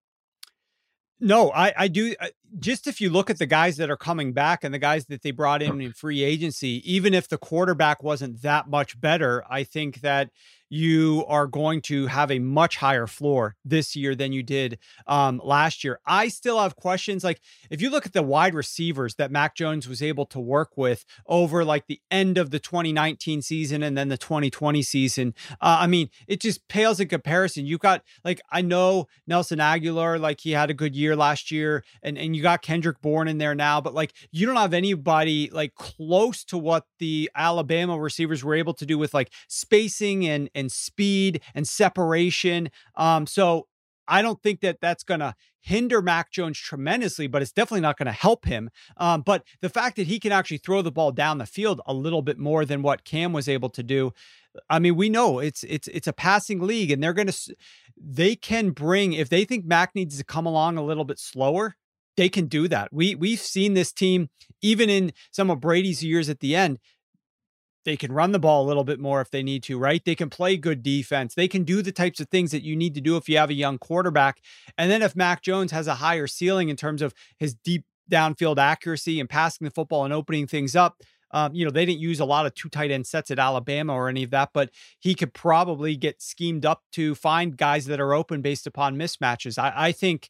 No, I, I do. Just if you look at the guys that are coming back and the guys that they brought in in free agency, even if the quarterback wasn't that much better, I think that you are going to have a much higher floor this year than you did um, last year. I still have questions. Like, if you look at the wide receivers that Mac Jones was able to work with over like the end of the twenty nineteen season and then the twenty twenty season, uh, I mean, it just pales in comparison. You've got, like, I know Nelson Aguilar, like he had a good year last year, and, and you got Kendrick Bourne in there now, but like, you don't have anybody like close to what the Alabama receivers were able to do with like spacing and, and speed and separation. Um, so I don't think that that's going to hinder Mac Jones tremendously, but it's definitely not going to help him. Um, but the fact that he can actually throw the ball down the field a little bit more than what Cam was able to do, I mean, we know it's it's it's a passing league, and they're going to they can bring, if they think Mac needs to come along a little bit slower, they can do that. We we've seen this team even in some of Brady's years at the end. They can run the ball a little bit more if they need to, right? They can play good defense. They can do the types of things that you need to do if you have a young quarterback. And then if Mac Jones has a higher ceiling in terms of his deep downfield accuracy and passing the football and opening things up, um, you know, they didn't use a lot of two tight end sets at Alabama or any of that, but he could probably get schemed up to find guys that are open based upon mismatches. I, I think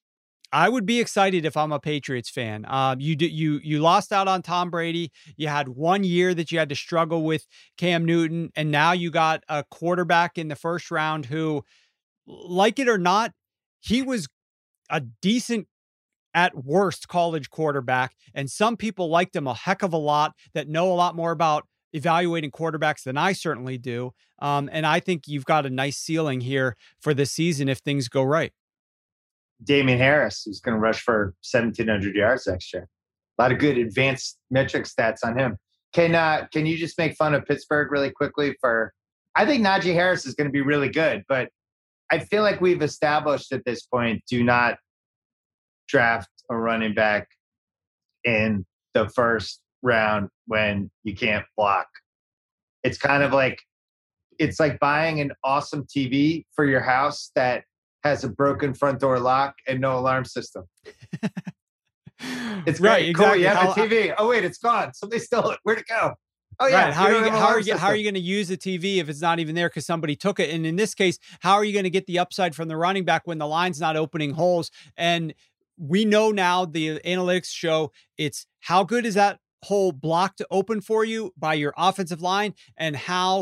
I would be excited if I'm a Patriots fan. Um, you do, you you lost out on Tom Brady. You had one year that you had to struggle with Cam Newton, and now you got a quarterback in the first round who, like it or not, he was a decent at worst college quarterback, and some people liked him a heck of a lot that know a lot more about evaluating quarterbacks than I certainly do. Um, and I think you've got a nice ceiling here for this season if things go right. Damian Harris, who's going to rush for seventeen hundred yards next year. A lot of good advanced metric stats on him. Can uh, can you just make fun of Pittsburgh really quickly for, I think Najee Harris is going to be really good, but I feel like we've established at this point, do not draft a running back in the first round when you can't block. It's kind of like, it's like buying an awesome T V for your house that has a broken front door lock and no alarm system. It's right, great. exactly. Cool. You have How, a T V. Oh wait, it's gone. Somebody stole it. Where'd it go? Oh yeah. Right. How you are you, don't have an how are alarm you, how are system. you going to use the T V if it's not even there because somebody took it? And in this case, how are you going to get the upside from the running back when the line's not opening holes? And we know now the analytics show it's how good is that hole blocked open for you by your offensive line, and how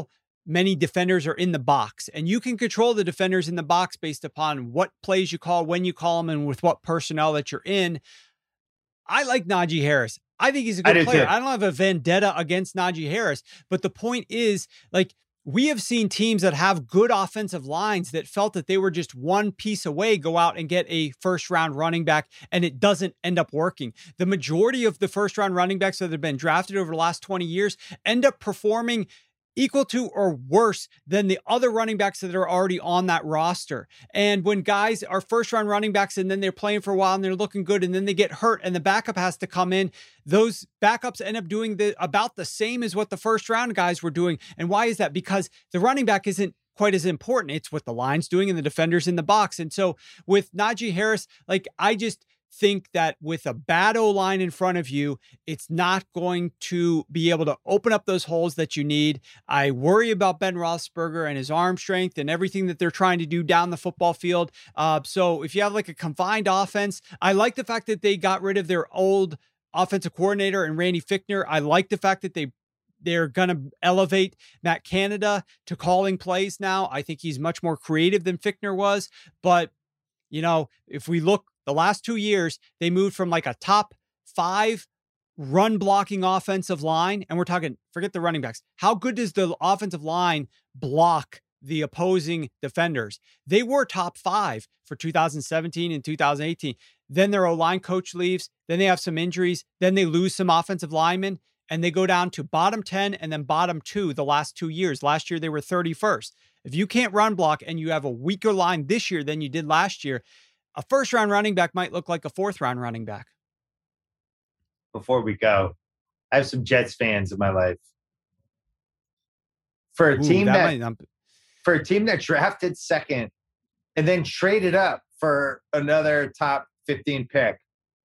many defenders are in the box, and you can control the defenders in the box based upon what plays you call, when you call them, and with what personnel that you're in. I like Najee Harris. I think he's a good I player. Too. I don't have a vendetta against Najee Harris, but the point is, like, we have seen teams that have good offensive lines that felt that they were just one piece away, go out and get a first round running back, and it doesn't end up working. The majority of the first round running backs that have been drafted over the last twenty years end up performing equal to or worse than the other running backs that are already on that roster. And when guys are first round running backs and then they're playing for a while and they're looking good and then they get hurt and the backup has to come in, those backups end up doing the about the same as what the first round guys were doing. And why is that? Because the running back isn't quite as important. It's what the line's doing and the defenders in the box. And so with Najee Harris, like, I just think that with a bad O-line in front of you, it's not going to be able to open up those holes that you need. I worry about Ben Roethlisberger and his arm strength and everything that they're trying to do down the football field. Uh, so if you have like a combined offense, I like the fact that they got rid of their old offensive coordinator and Randy Fichtner. I like the fact that they They're going to elevate Matt Canada to calling plays now. I think he's much more creative than Fichtner was. But, you know, if we look the last two years, they moved from like a top five run blocking offensive line. And we're talking, forget the running backs. How good does the offensive line block the opposing defenders? They were top five for two thousand seventeen and two thousand eighteen. Then their O-line coach leaves. Then they have some injuries. Then they lose some offensive linemen. And they go down to bottom ten and then bottom two the last two years. Last year, they were thirty-first. If you can't run block and you have a weaker line this year than you did last year, a first round running back might look like a fourth round running back. Before we go, I have some Jets fans in my life. For a Ooh, team that that, might not be- for a team that drafted second and then traded up for another top fifteen pick,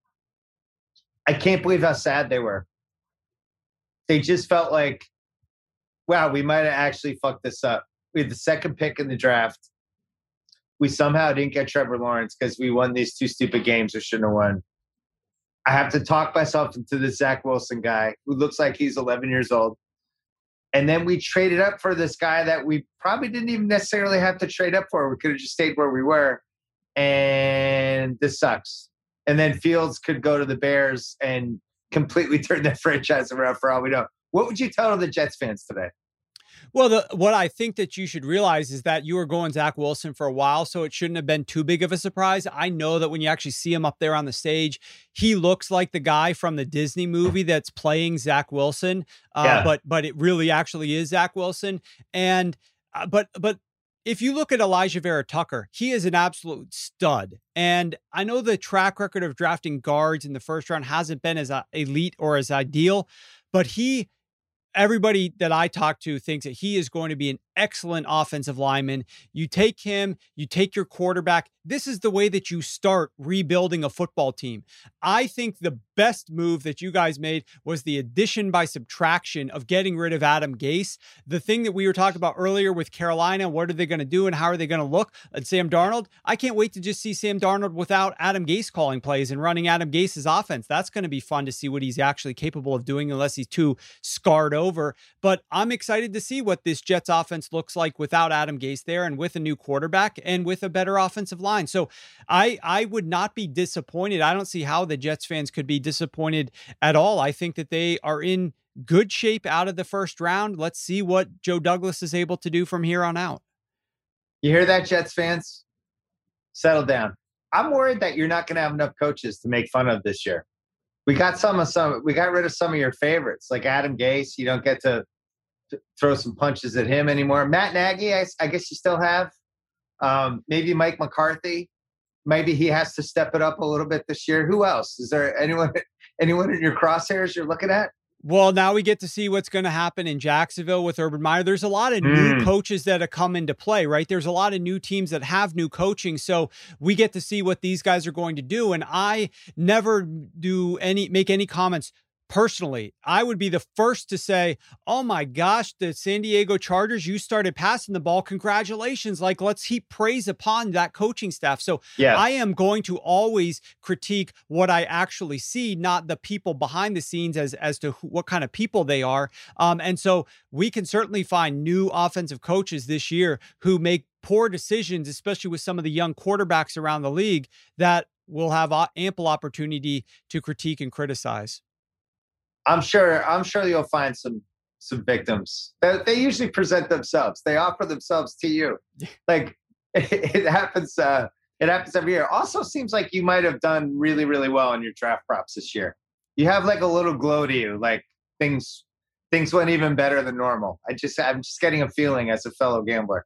I can't believe how sad they were. They just felt like, wow, we might have actually fucked this up. We had the second pick in the draft. We somehow didn't get Trevor Lawrence because we won these two stupid games we shouldn't have won. I have to talk myself into the Zach Wilson guy who looks like he's eleven years old. And then we traded up for this guy that we probably didn't even necessarily have to trade up for. We could have just stayed where we were. And this sucks. And then Fields could go to the Bears and completely turn that franchise around for all we know. What would you tell the Jets fans today? Well, the, what I think that you should realize is that you were going Zach Wilson for a while, so it shouldn't have been too big of a surprise. I know that when you actually see him up there on the stage, he looks like the guy from the Disney movie that's playing Zach Wilson, uh, Yeah. but but it really actually is Zach Wilson. And uh, but but if you look at Elijah Vera Tucker, he is an absolute stud. And I know the track record of drafting guards in the first round hasn't been as uh, elite or as ideal, but he. Everybody that I talk to thinks that he is going to be an excellent offensive lineman. You take him, you take your quarterback. This is the way that you start rebuilding a football team. I think the best move that you guys made was the addition by subtraction of getting rid of Adam Gase. The thing that we were talking about earlier with Carolina, what are they going to do and how are they going to look at Sam Darnold? I can't wait to just see Sam Darnold without Adam Gase calling plays and running Adam Gase's offense. That's going to be fun to see what he's actually capable of doing unless he's too scarred over. But I'm excited to see what this Jets offense looks like without Adam Gase there and with a new quarterback and with a better offensive line. So I, I would not be disappointed. I don't see how the Jets fans could be disappointed at all. I think that they are in good shape out of the first round. Let's see what Joe Douglas is able to do from here on out. You hear that, Jets fans? Settle down. I'm worried that you're not going to have enough coaches to make fun of this year. We got some of some. We got rid of some of your favorites, like Adam Gase. You don't get to, to throw some punches at him anymore. Matt Nagy, I, I guess you still have. Um, maybe Mike McCarthy. Maybe he has to step it up a little bit this year. Who else? Is there anyone? Anyone in your crosshairs you're looking at? Well, now we get to see what's going to happen in Jacksonville with Urban Meyer. There's a lot of Mm. new coaches that have come into play, right? There's a lot of new teams that have new coaching. So we get to see what these guys are going to do. And I never do any, make any comments personally, I would be the first to say, oh my gosh, the San Diego Chargers, you started passing the ball. Congratulations. Like, let's heap praise upon that coaching staff. So Yeah. I am going to always critique what I actually see, not the people behind the scenes as, as to who, what kind of people they are. Um, and so we can certainly find new offensive coaches this year who make poor decisions, especially with some of the young quarterbacks around the league, that will have ample opportunity to critique and criticize. I'm sure. I'm sure you'll find some some victims. They, they usually present themselves. They offer themselves to you. Like it, it happens. Uh, it happens every year. Also, seems like you might have done really, really well in your draft props this year. You have like a little glow to you. Like things things went even better than normal. I just I'm just getting a feeling as a fellow gambler.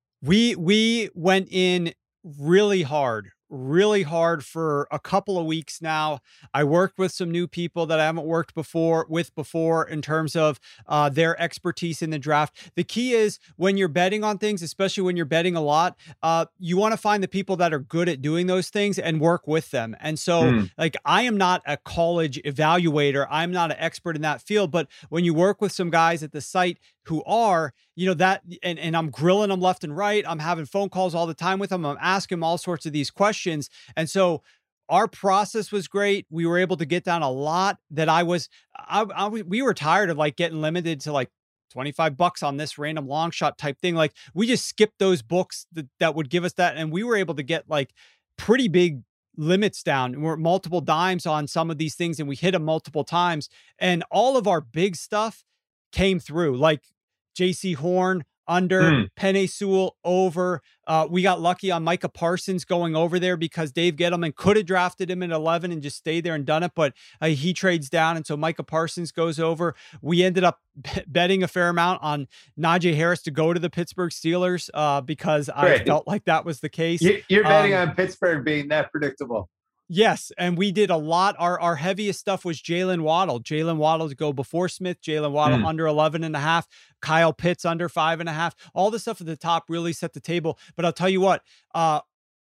We we went in really hard. really hard for a couple of weeks now. I worked with some new people that I haven't worked before with before in terms of uh, their expertise in the draft. The key is when you're betting on things, especially when you're betting a lot, uh, you want to find the people that are good at doing those things and work with them. And so mm. like, I am not a college evaluator. I'm not an expert in that field, but when you work with some guys at the site who are, you know, that, and, and I'm grilling them left and right. I'm having phone calls all the time with them. I'm asking them all sorts of these questions. And so our process was great. We were able to get down a lot that I was, I, I we were tired of like getting limited to like twenty-five bucks on this random long shot type thing. Like we just skipped those books that, that would give us that. And we were able to get like pretty big limits down. We're multiple dimes on some of these things and we hit them multiple times. And all of our big stuff came through, like J C Horn under, mm. Penei Sewell over. Uh, we got lucky on Micah Parsons going over there because Dave Gettleman could have drafted him at eleven and just stayed there and done it, but uh, he trades down, and so Micah Parsons goes over. We ended up b- betting a fair amount on Najee Harris to go to the Pittsburgh Steelers uh, because Great. I felt like that was the case. You're betting um, on Pittsburgh being that predictable. Yes, and we did a lot. Our our heaviest stuff was Jalen Waddle. Jalen Waddle to go before Smith. Jalen Waddle mm. under eleven and a half. Kyle Pitts under five and a half. All the stuff at the top really set the table. But I'll tell you what, uh,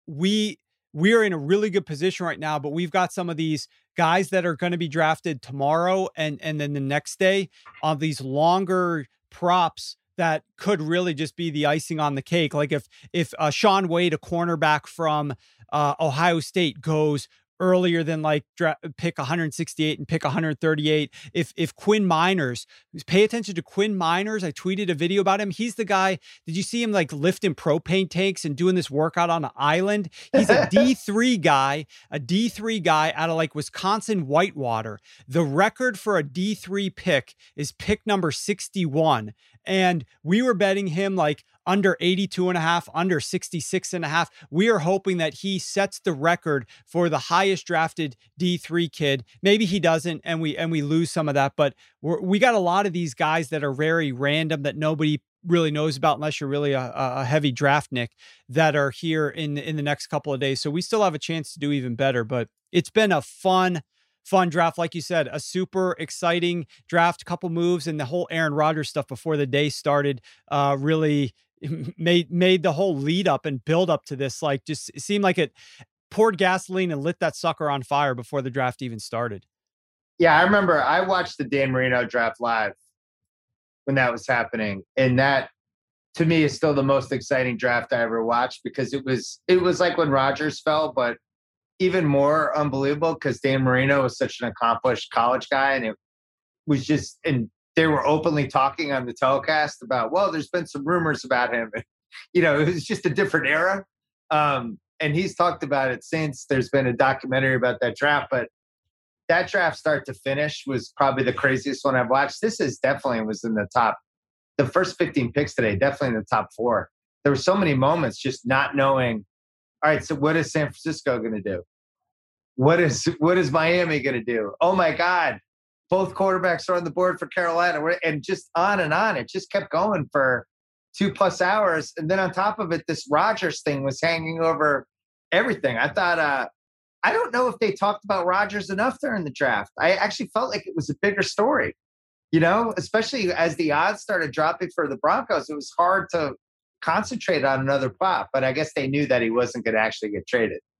we we are in a really good position right now. But we've got some of these guys that are going to be drafted tomorrow and and then the next day on these longer props that could really just be the icing on the cake. Like if if uh, Sean Wade, a cornerback from uh, Ohio State, goes earlier than like dra- pick one hundred sixty-eight and pick one hundred thirty-eight. If if Quinn Miners, pay attention to Quinn Miners. I tweeted a video about him. He's the guy. Did you see him like lifting propane tanks and doing this workout on an island? He's a D three guy, a D three guy out of like Wisconsin Whitewater. The record for a D three pick is pick number sixty-one. And we were betting him like under eighty-two and a half, under sixty-six and a half. We are hoping that he sets the record for the highest drafted D three kid. Maybe he doesn't, and we and we lose some of that. But we're, we got a lot of these guys that are very random that nobody really knows about unless you're really a, a heavy draft Nick, that are here in in the next couple of days. So we still have a chance to do even better. But it's been a fun. Fun draft, like you said, a super exciting draft, couple moves, and the whole Aaron Rodgers stuff before the day started uh, really made made the whole lead up and build up to this. Like, just it seemed like it poured gasoline and lit that sucker on fire before the draft even started. Yeah, I remember I watched the Dan Marino draft live when that was happening, and that to me is still the most exciting draft I ever watched because it was it was like when Rodgers fell, but even more unbelievable because Dan Marino was such an accomplished college guy, and it was just, and they were openly talking on the telecast about, well, there's been some rumors about him. And, you know, it was just a different era. Um, and he's talked about it since. There's been a documentary about that draft, but that draft start to finish was probably the craziest one I've watched. This is definitely was in the top, the first fifteen picks today, definitely in the top four. There were so many moments just not knowing, all right, so what is San Francisco going to do? What is what is Miami going to do? Oh, my God. Both quarterbacks are on the board for Carolina. And just on and on. It just kept going for two plus hours. And then on top of it, this Rodgers thing was hanging over everything. I thought, uh, I don't know if they talked about Rodgers enough during the draft. I actually felt like it was a bigger story, you know, especially as the odds started dropping for the Broncos. It was hard to concentrate on another prop, but I guess they knew that he wasn't going to actually get traded.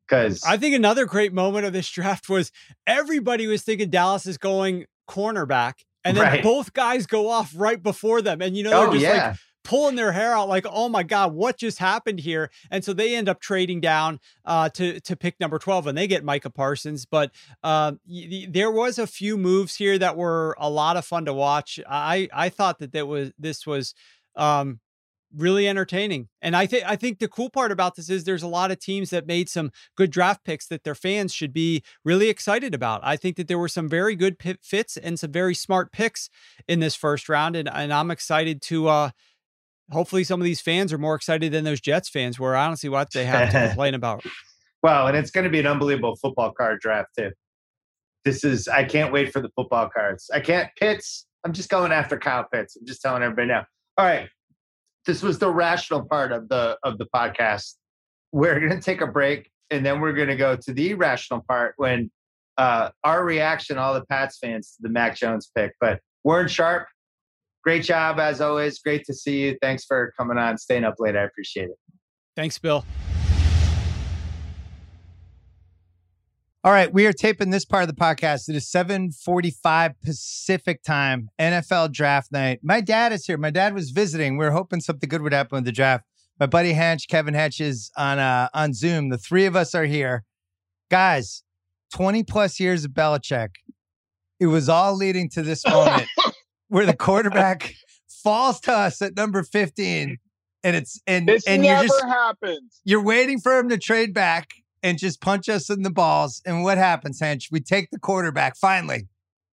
Because I think another great moment of this draft was everybody was thinking Dallas is going cornerback, and then right. both guys go off right before them. And, you know, they're oh, just yeah. like pulling their hair out like, oh my God, what just happened here? And so they end up trading down uh, to, to pick number twelve, and they get Micah Parsons. But uh, y- there was a few moves here that were a lot of fun to watch. I, I thought that that was, this was, um, really entertaining. And I think I think the cool part about this is there's a lot of teams that made some good draft picks that their fans should be really excited about. I think that there were some very good p- fits and some very smart picks in this first round. And, and I'm excited to uh, hopefully some of these fans are more excited than those Jets fans, where I don't see what they have to complain about. Well, and it's going to be an unbelievable football card draft too. This is, I can't wait for the football cards. I can't Pitts. I'm just going after Kyle Pitts. I'm just telling everybody now. All right. This was the rational part of the of the podcast. We're going to take a break, and then we're going to go to the irrational part when uh, our reaction, all the Pats fans, to the Mac Jones pick. But Warren Sharp, great job as always. Great to see you. Thanks for coming on, staying up late. I appreciate it. Thanks, Bill. All right, we are taping this part of the podcast. It is seven forty-five Pacific time, N F L draft night. My dad is here. My dad was visiting. We were hoping something good would happen with the draft. My buddy Hench, Kevin Hench, is on uh, on Zoom. The three of us are here. Guys, twenty plus years of Belichick. It was all leading to this moment where the quarterback falls to us at number fifteen. And it's and, this and never you're just happens. You're waiting for him to trade back and just punch us in the balls. And what happens, Hench? We take the quarterback, finally.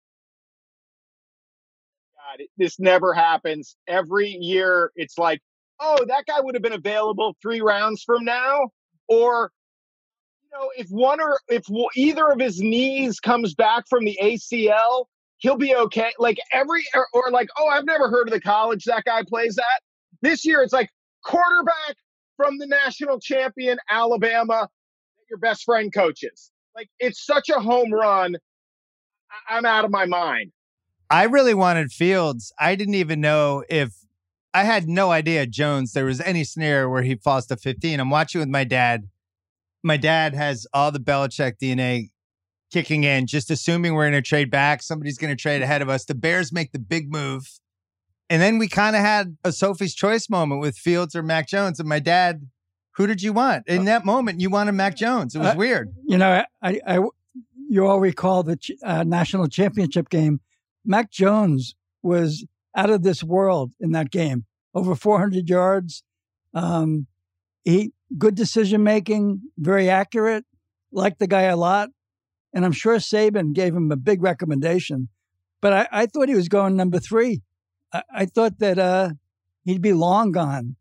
God, this never happens. Every year, it's like, oh, that guy would have been available three rounds from now. Or, you know, if one or if either of his knees comes back from the A C L, he'll be okay. Like every, or, or like, oh, I've never heard of the college that guy plays at. This year, it's like quarterback from the national champion, Alabama, your best friend coaches. Like, it's such a home run. I- I'm out of my mind. I really wanted Fields. I didn't even know if I had no idea Jones, there was any scenario where he falls to fifteen. I'm watching with my dad. My dad has all the Belichick D N A kicking in, just assuming we're going to trade back. Somebody's going to trade ahead of us. The Bears make the big move. And then we kind of had a Sophie's Choice moment with Fields or Mac Jones. And my dad, who did you want? In that moment, you wanted Mac Jones. It was uh, weird. You know, I, I, you all recall the uh, national championship game. Mac Jones was out of this world in that game. Over four hundred yards. Um, he good decision making, very accurate. Liked the guy a lot, and I'm sure Saban gave him a big recommendation. But I, I thought he was going number three. I, I thought that uh, he'd be long gone.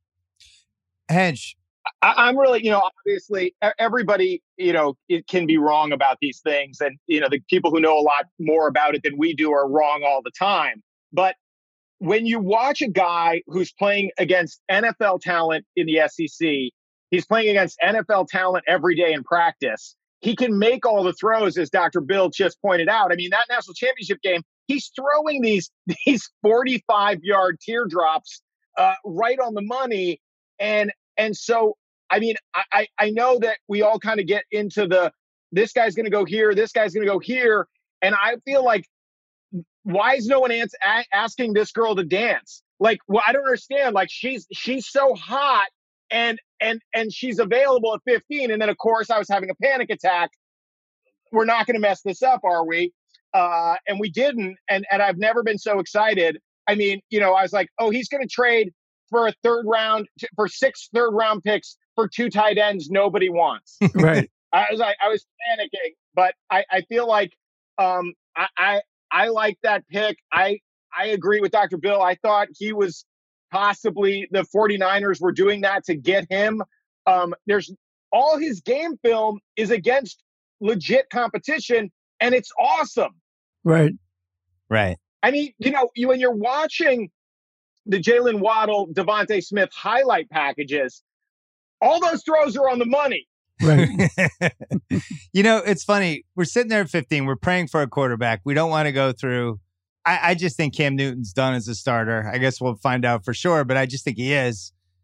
Hench. I, I'm really, you know, obviously everybody, you know, it can be wrong about these things. And, you know, the people who know a lot more about it than we do are wrong all the time. But when you watch a guy who's playing against N F L talent in the S E C, he's playing against N F L talent every day in practice. He can make all the throws, as Doctor Bill just pointed out. I mean, that national championship game, he's throwing these, these forty-five yard teardrops uh, right on the money. And, and so, I mean, I, I know that we all kind of get into the, this guy's going to go here, this guy's going to go here. And I feel like, why is no one ans- a- asking this girl to dance? Like, well, I don't understand. Like, she's, she's so hot and, and, and she's available at fifteen. And then of course I was having a panic attack. We're not going to mess this up, are we? Uh, and we didn't. And, and I've never been so excited. I mean, you know, I was like, oh, he's going to trade for a third round, for six third round picks for two tight ends nobody wants. Right. I was like, I was panicking, but I, I feel like um, I, I I like that pick. I I agree with Doctor Bill. I thought he was possibly the 49ers were doing that to get him. Um, there's all his game film is against legit competition, and it's awesome. Right. Right. I mean, you know, you when you're watching the Jalen Waddle, Devontae Smith highlight packages, all those throws are on the money. Right. You know, it's funny. We're sitting there at fifteen. We're praying for a quarterback. We don't want to go through. I, I just think Cam Newton's done as a starter. I guess we'll find out for sure, but I just think he is.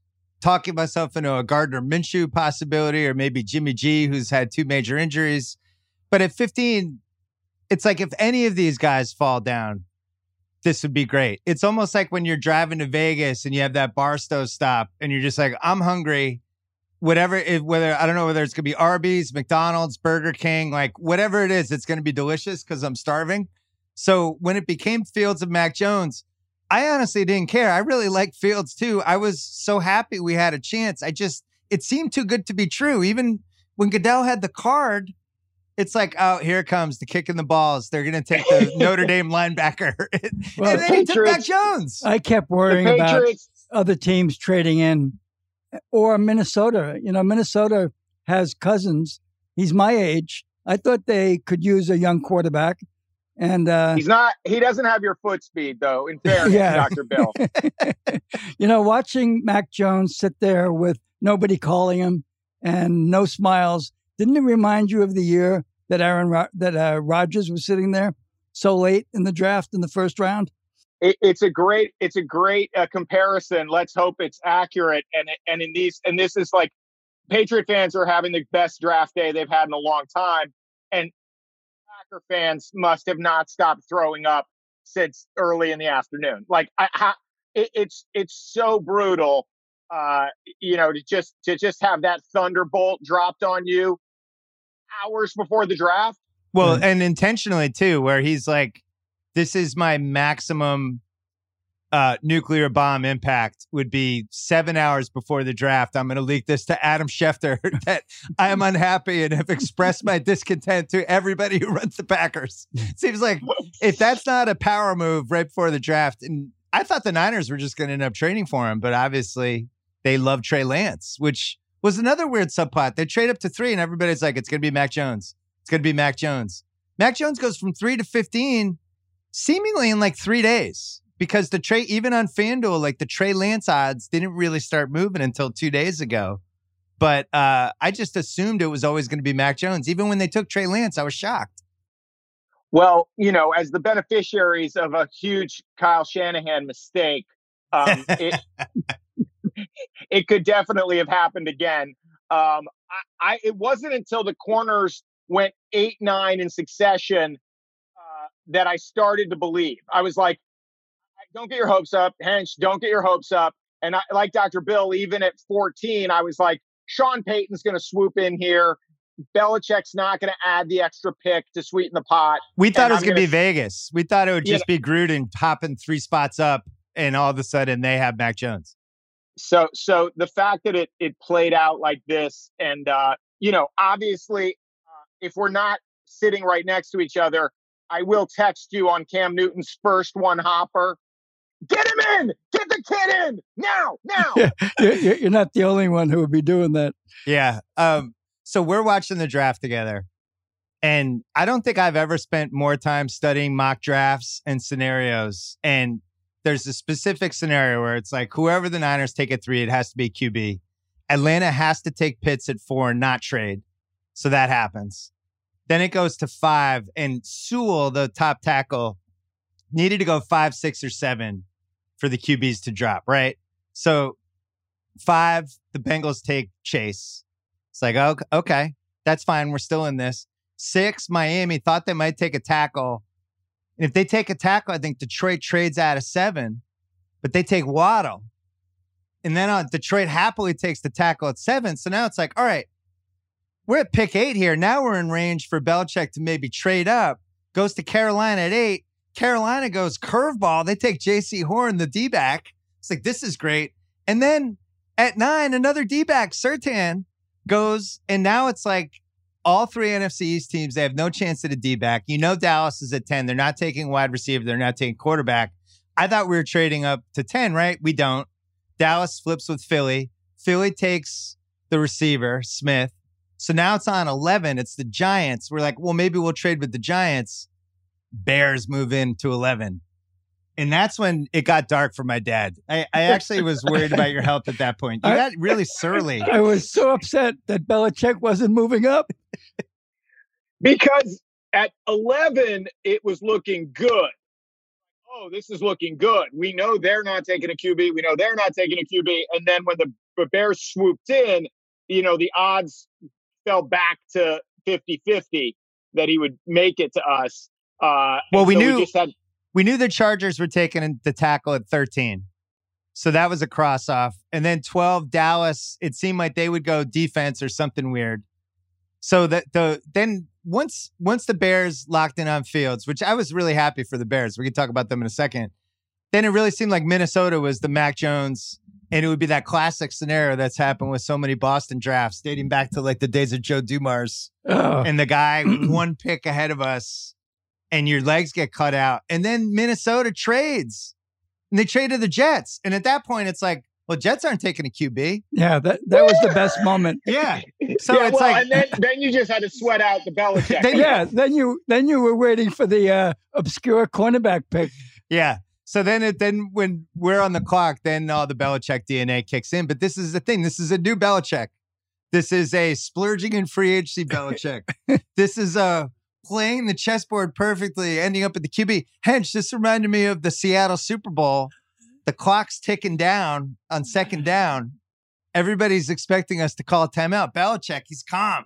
talking myself into a Gardner Minshew possibility, or maybe Jimmy G, who's had two major injuries. But at fifteen, it's like if any of these guys fall down, this would be great. It's almost like when you're driving to Vegas and you have that Barstow stop and you're just like, I'm hungry. Whatever, it, whether, I don't know whether it's going to be Arby's, McDonald's, Burger King, like whatever it is, it's going to be delicious because I'm starving. So when it became Fields and Mac Jones, I honestly didn't care. I really liked Fields too. I was so happy we had a chance. I just, it seemed too good to be true. Even when Goodell had the card, it's like, oh, here it comes, the kick in the balls. They're going to take the Notre Dame linebacker. Well, and then he took Mac Jones. I kept worrying about other teams trading in, or Minnesota. You know, Minnesota has Cousins. He's my age. I thought they could use a young quarterback. And uh, he's not, he doesn't have your foot speed, though, in fairness, yeah. Doctor Bill. You know, watching Mac Jones sit there with nobody calling him and no smiles, didn't it remind you of the year that Aaron Ro- that uh, Rodgers was sitting there so late in the draft in the first round? It, it's a great it's a great uh, comparison. Let's hope it's accurate. And and in these and this is like Patriot fans are having the best draft day they've had in a long time, and Packer fans must have not stopped throwing up since early in the afternoon. Like I, I, it, it's it's so brutal. Uh, you know, to just to just have that thunderbolt dropped on you hours before the draft. Well, and intentionally too, where he's like, "This is my maximum uh, nuclear bomb impact. Would be seven hours before the draft. I'm going to leak this to Adam Schefter that I am unhappy and have expressed my discontent to everybody who runs the Packers." It seems like if that's not a power move right before the draft, and I thought the Niners were just going to end up trading for him, but obviously they love Trey Lance, which was another weird subplot. They trade up to three and everybody's like, it's going to be Mac Jones. It's going to be Mac Jones. Mac Jones goes from three to fifteen seemingly in like three days because the Trey, even on FanDuel, like the Trey Lance odds didn't really start moving until two days ago. But uh, I just assumed it was always going to be Mac Jones. Even when they took Trey Lance, I was shocked. Well, you know, as the beneficiaries of a huge Kyle Shanahan mistake, um, it, it could definitely have happened again. Um, I, I it wasn't until the corners went eight, nine in succession uh, that I started to believe. I was like, don't get your hopes up, Hench, don't get your hopes up. And I, like Doctor Bill, even at fourteen, I was like, Sean Payton's going to swoop in here. Belichick's not going to add the extra pick to sweeten the pot. We thought it was going to be Vegas. We thought it would just you know, be Gruden popping three spots up, and all of a sudden they have Mac Jones. So, so the fact that it it played out like this, and uh, you know, obviously, uh, if we're not sitting right next to each other, I will text you on Cam Newton's first one hopper. Get him in! Get the kid in now! Now! Yeah, you're not the only one who would be doing that. Yeah. Um. So we're watching the draft together, and I don't think I've ever spent more time studying mock drafts and scenarios. And there's a specific scenario where it's like whoever the Niners take at three, it has to be Q B. Atlanta has to take Pitts at four and not trade. So that happens. Then it goes to five, and Sewell, the top tackle, needed to go five, six, or seven for the Q Bs to drop, right? So five, the Bengals take Chase. It's like, oh, okay, that's fine. We're still in this. Six, Miami thought they might take a tackle. And if they take a tackle, I think Detroit trades out of seven, but they take Waddle. And then uh, Detroit happily takes the tackle at seven. So now it's like, all right, we're at pick eight here. Now we're in range for Belichick to maybe trade up. Goes to Carolina at eight. Carolina goes curveball. They take J C Horn, the D-back. It's like, this is great. And then at nine, another D-back, Surtain, goes. And now it's like all three N F C East teams, they have no chance at a D-back. You know Dallas is at ten. They're not taking wide receiver. They're not taking quarterback. I thought we were trading up to ten, right? We don't. Dallas flips with Philly. Philly takes the receiver, Smith. So now it's on eleven. It's the Giants. We're like, well, maybe we'll trade with the Giants. Bears move in to eleven. And that's when it got dark for my dad. I, I actually was worried about your health at that point. You got really surly. I was so upset that Belichick wasn't moving up. Because at eleven, it was looking good. Oh, this is looking good. We know they're not taking a Q B. We know they're not taking a Q B. And then when the the Bears swooped in, you know, the odds fell back to fifty-fifty that he would make it to us. Uh, well, we so knew we, just had, we knew the Chargers were taking the tackle at thirteen. So that was a cross off. And then twelve, Dallas, it seemed like they would go defense or something weird. So that the then once once the Bears locked in on Fields, which I was really happy for the Bears. We can talk about them in a second. Then it really seemed like Minnesota was the Mac Jones, and it would be that classic scenario that's happened with so many Boston drafts dating back to like the days of Joe Dumars. Oh. And the guy one pick ahead of us, and your legs get cut out. And then Minnesota trades. And they traded the Jets. And at that point, it's like, well, Jets aren't taking a Q B. Yeah, that, that was the best moment. Yeah. So yeah, it's well, like, and then, then you just had to sweat out the Belichick. Then- Yeah, then you then you were waiting for the uh, obscure cornerback pick. yeah. So then it then when we're on the clock, then all the Belichick D N A kicks in. But this is the thing. This is a new Belichick. This is a splurging in free agency Belichick. This is a playing the chessboard perfectly, ending up at the Q B. Hench, this reminded me of the Seattle Super Bowl. The clock's ticking down on second down. Everybody's expecting us to call a timeout. Belichick, he's calm.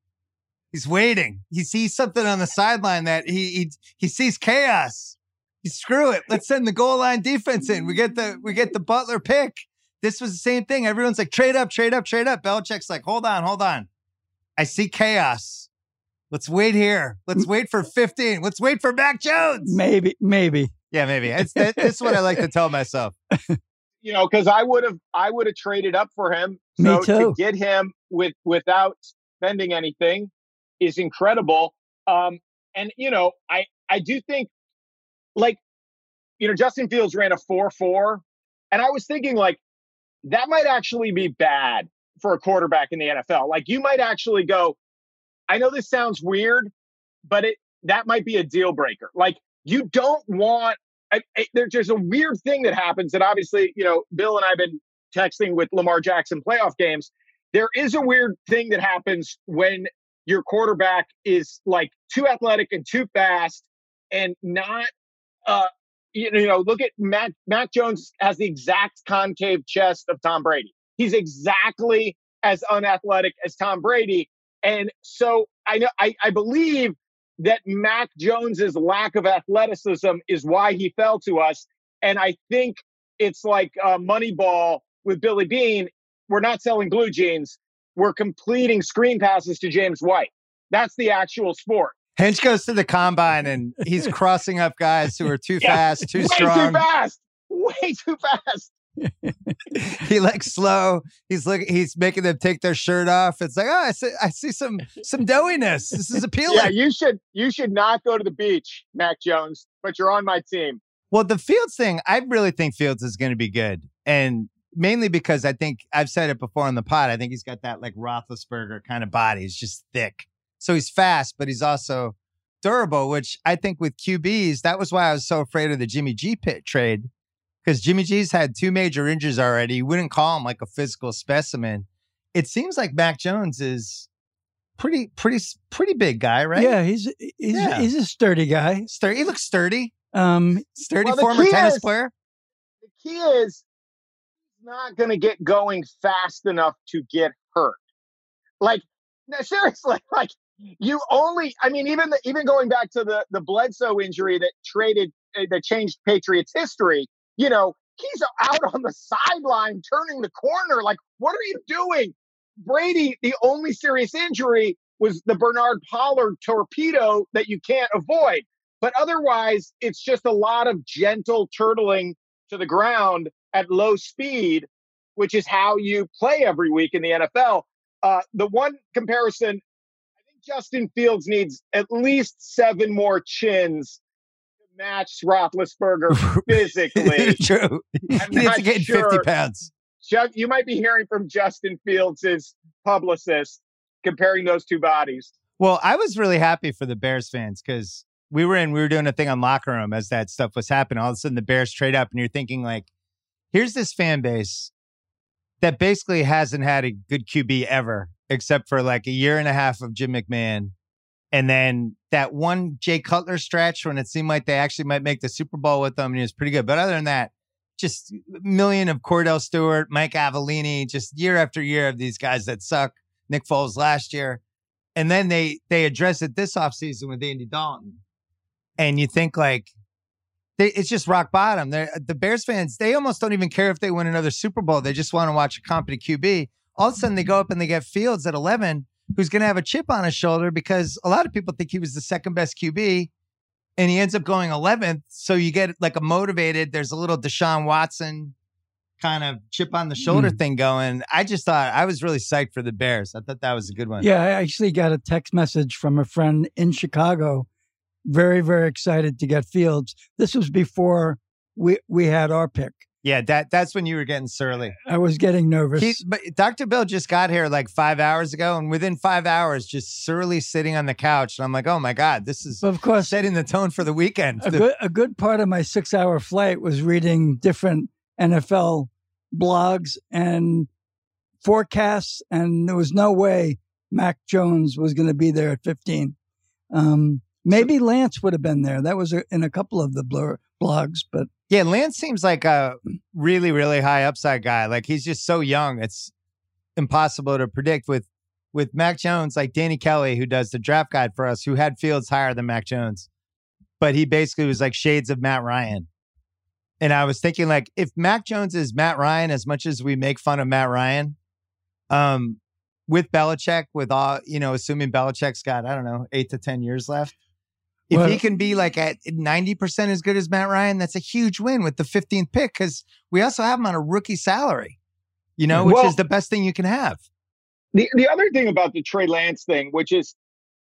He's waiting. He sees something on the sideline that he he, he sees chaos. He, screw it. Let's send the goal line defense in. We get the we get the Butler pick. This was the same thing. Everyone's like, trade up, trade up, trade up. Belichick's like, hold on, hold on. I see chaos. Let's wait here. Let's wait for fifteen. Let's wait for Mac Jones. Maybe, maybe. Yeah, maybe. It's, that, this is what I like to tell myself. You know, because I would have, I would have traded up for him. Me So too. to get him with without spending anything is incredible. Um, and you know, I I do think, like, you know, Justin Fields ran a four four, and I was thinking like that might actually be bad for a quarterback in the N F L. Like, you might actually go, I know this sounds weird, but it that might be a deal breaker. Like, you don't want. I, I, there's just a weird thing that happens that obviously, you know, Bill and I have been texting with Lamar Jackson playoff games. There is a weird thing that happens when your quarterback is like too athletic and too fast and not, uh, you, you know, look at Mac, Mac Jones has the exact concave chest of Tom Brady. He's exactly as unathletic as Tom Brady. And so I know, I, I believe that Mac Jones's lack of athleticism is why he fell to us. And I think it's like uh, Moneyball with Billy Bean. We're not selling blue jeans. We're completing screen passes to James White. That's the actual sport. Hench goes to the combine and he's crossing up guys who are too Yeah. fast, too Way strong. too fast. Way too fast. He likes slow. He's looking. He's making them take their shirt off. It's like, oh, I see, I see some some doughiness. This is appealing. Yeah, you should you should not go to the beach, Mac Jones, but you're on my team. Well, the Fields thing, I really think Fields is going to be good, and mainly because I think I've said it before on the pod. I think he's got that like Roethlisberger kind of body. He's just thick, so he's fast, but he's also durable. Which I think with Q Bs, that was why I was so afraid of the Jimmy G pit trade. Because Jimmy G's had two major injuries already. You wouldn't call him like a physical specimen. It seems like Mac Jones is pretty, pretty, pretty big guy, right? Yeah, he's he's Yeah. he's a sturdy guy. Sturdy. He looks sturdy. Um, Sturdy Well, the former key tennis is- player. The key is he's not going to get going fast enough to get hurt. Like, no, seriously, like you only, I mean, even the, even going back to the, the Bledsoe injury that traded, uh, that changed Patriots history, you know, he's out on the sideline turning the corner. Like, what are you doing? Brady, the only serious injury was the Bernard Pollard torpedo that you can't avoid. But otherwise, it's just a lot of gentle turtling to the ground at low speed, which is how you play every week in the N F L. Uh, the one comparison, I think Justin Fields needs at least seven more chins to match Roethlisberger physically. True. I'm He needs not to get sure. fifty pounds. Ju- You might be hearing from Justin Fields' publicist comparing those two bodies. Well, I was really happy for the Bears fans because we were in, we were doing a thing on Locker Room as that stuff was happening. All of a sudden, the Bears trade up, and you're thinking, like, here's this fan base that basically hasn't had a good Q B ever, except for like a year and a half of Jim McMahon. And then that one Jay Cutler stretch when it seemed like they actually might make the Super Bowl with them, and he was pretty good. But other than that, just a million of Cordell Stewart, Mike Avellini, just year after year of these guys that suck. Nick Foles last year. And then they they address it this offseason with Andy Dalton. And you think like, they, it's just rock bottom. They're, the Bears fans, they almost don't even care if they win another Super Bowl. They just want to watch a competent Q B. All of a sudden they go up and they get Fields at eleven, who's going to have a chip on his shoulder because a lot of people think he was the second best Q B. And he ends up going eleventh. So you get like a motivated, there's a little Deshaun Watson kind of chip on the shoulder mm. thing going. I just thought I was really psyched for the Bears. I thought that was a good one. Yeah, I actually got a text message from a friend in Chicago. Very, very excited to get Fields. This was before we we had our pick. Yeah, that that's when you were getting surly. I was getting nervous. He, but Doctor Bill just got here like five hours ago, and within five hours, just surly sitting on the couch. And I'm like, oh my God, this is of course setting the tone for the weekend. A good, a good part of my six-hour flight was reading different N F L blogs and forecasts, and there was no way Mac Jones was going to be there at fifteen. Um, maybe Lance would have been there. That was a, in a couple of the blur, blogs, but yeah, Lance seems like a really, really high upside guy. Like he's just so young, it's impossible to predict. With with Mac Jones, like Danny Kelly, who does the draft guide for us, who had Fields higher than Mac Jones, but he basically was like shades of Matt Ryan. And I was thinking, like, if Mac Jones is Matt Ryan, as much as we make fun of Matt Ryan, um, with Belichick, with all, you know, assuming Belichick's got, I don't know, eight to ten years left. If well, he can be like at ninety percent as good as Matt Ryan, that's a huge win with the fifteenth pick, because we also have him on a rookie salary, you know, which well, is the best thing you can have. The, the other thing about the Trey Lance thing, which is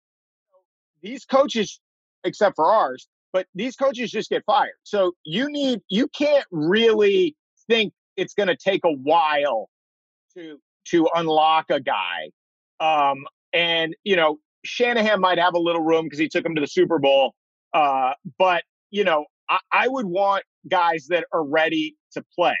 these coaches, except for ours, but these coaches just get fired. So you need, you can't really think it's going to take a while to, to unlock a guy. Um, and, you know, Shanahan might have a little room because he took him to the Super Bowl. Uh, but, you know, I, I would want guys that are ready to play,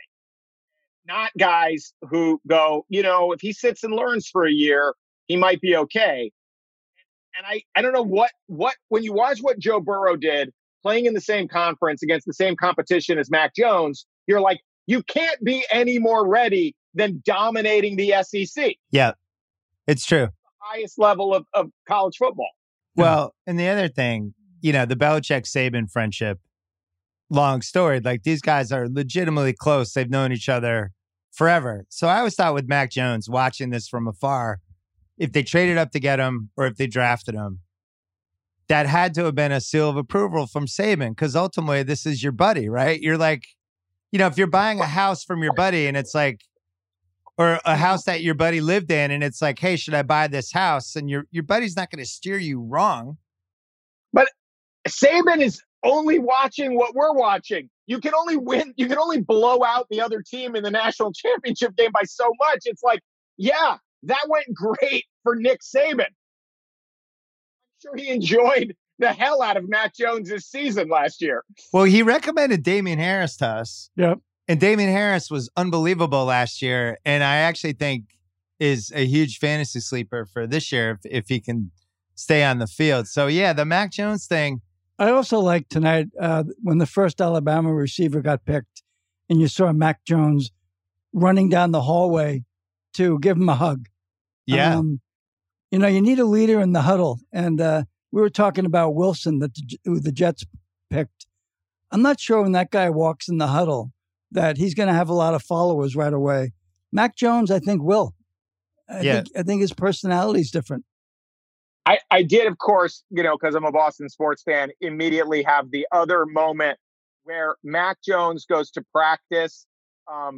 not guys who go, you know, if he sits and learns for a year, he might be okay. And I, I don't know what, what, when you watch what Joe Burrow did playing in the same conference against the same competition as Mac Jones, you're like, you can't be any more ready than dominating the S E C. Yeah, it's true. Highest level of, of college football. Well, and the other thing, you know, the Belichick-Saban friendship, long story, like these guys are legitimately close. They've known each other forever. So I always thought with Mac Jones, watching this from afar, if they traded up to get him or if they drafted him, that had to have been a seal of approval from Saban, because ultimately this is your buddy, right? You're like, you know, if you're buying a house from your buddy and it's like, or a house that your buddy lived in, and it's like, hey, should I buy this house? And your your buddy's not going to steer you wrong. But Saban is only watching what we're watching. You can only win, you can only blow out the other team in the national championship game by so much. It's like, yeah, that went great for Nick Saban. I'm sure he enjoyed the hell out of Mac Jones' season last year. Well, he recommended Damien Harris to us. Yep. And Damien Harris was unbelievable last year, and I actually think is a huge fantasy sleeper for this year if, if he can stay on the field. So, yeah, the Mac Jones thing. I also like tonight uh, when the first Alabama receiver got picked and you saw Mac Jones running down the hallway to give him a hug. Yeah. Um, you know, you need a leader in the huddle. And uh, we were talking about Wilson, that the, who the Jets picked. I'm not sure when that guy walks in the huddle that he's going to have a lot of followers right away. Mac Jones, I think, will. I, yeah. think, I think his personality is different. I, I did, of course, you know, because I'm a Boston sports fan, immediately have the other moment where Mac Jones goes to practice. Um,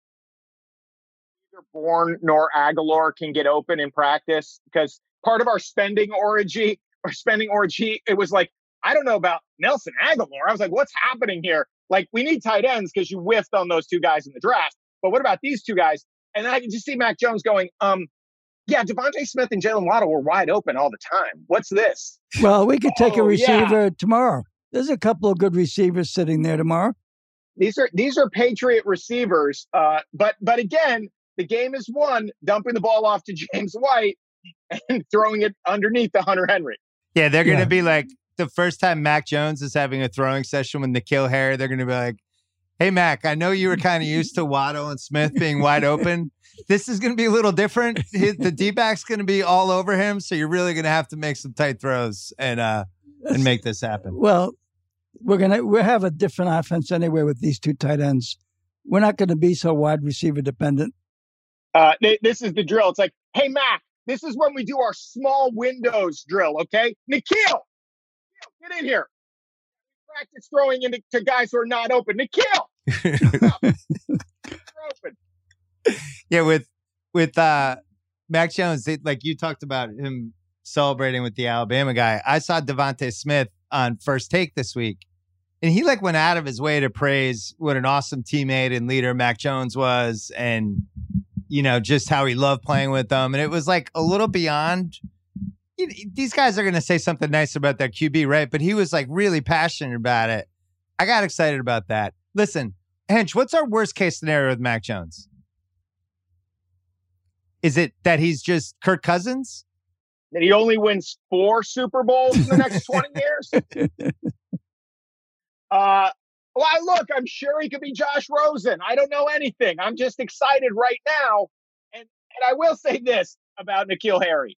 neither Bourne nor Aguilar can get open in practice because part of our spending orgy, our spending orgy, it was like, I don't know about Nelson Aguilar. I was like, what's happening here? Like, we need tight ends because you whiffed on those two guys in the draft. But what about these two guys? And I can just see Mac Jones going, um, yeah, Devontae Smith and Jalen Waddle were wide open all the time. What's this? Well, we could take oh, a receiver yeah. tomorrow. There's a couple of good receivers sitting there tomorrow. These are these are Patriot receivers. Uh, but but again, the game is won, dumping the ball off to James White and throwing it underneath to Hunter Henry. Yeah, they're going to Yeah. be like, the first time Mac Jones is having a throwing session with N'Keal Harry, they're going to be like, Hey, Mac, I know you were kind of used to Waddle and Smith being wide open. This is going to be a little different. His, the D-back's going to be all over him, so you're really going to have to make some tight throws and uh, and make this happen. Well, we're gonna we have a different offense anyway with these two tight ends. We're not going to be so wide receiver dependent. Uh, th- this is the drill. It's like, hey, Mac, this is when we do our small windows drill, okay? Nikhil, get in here. Practice throwing into to guys who are not open. Nikhil, open. Yeah, with with uh, Mac Jones, they, like you talked about him celebrating with the Alabama guy. I saw Devontae Smith on First Take this week, and he like went out of his way to praise what an awesome teammate and leader Mac Jones was, and you know just how he loved playing with them. And it was like a little beyond. You know, these guys are going to say something nice about their Q B, right? But he was like really passionate about it. I got excited about that. Listen, Hench, what's our worst case scenario with Mac Jones? Is it that he's just Kirk Cousins? That he only wins four Super Bowls in the next twenty years? Uh, well, I- look, I'm sure he could be Josh Rosen. I don't know anything. I'm just excited right now. And, and I will say this about N'Keal Harry.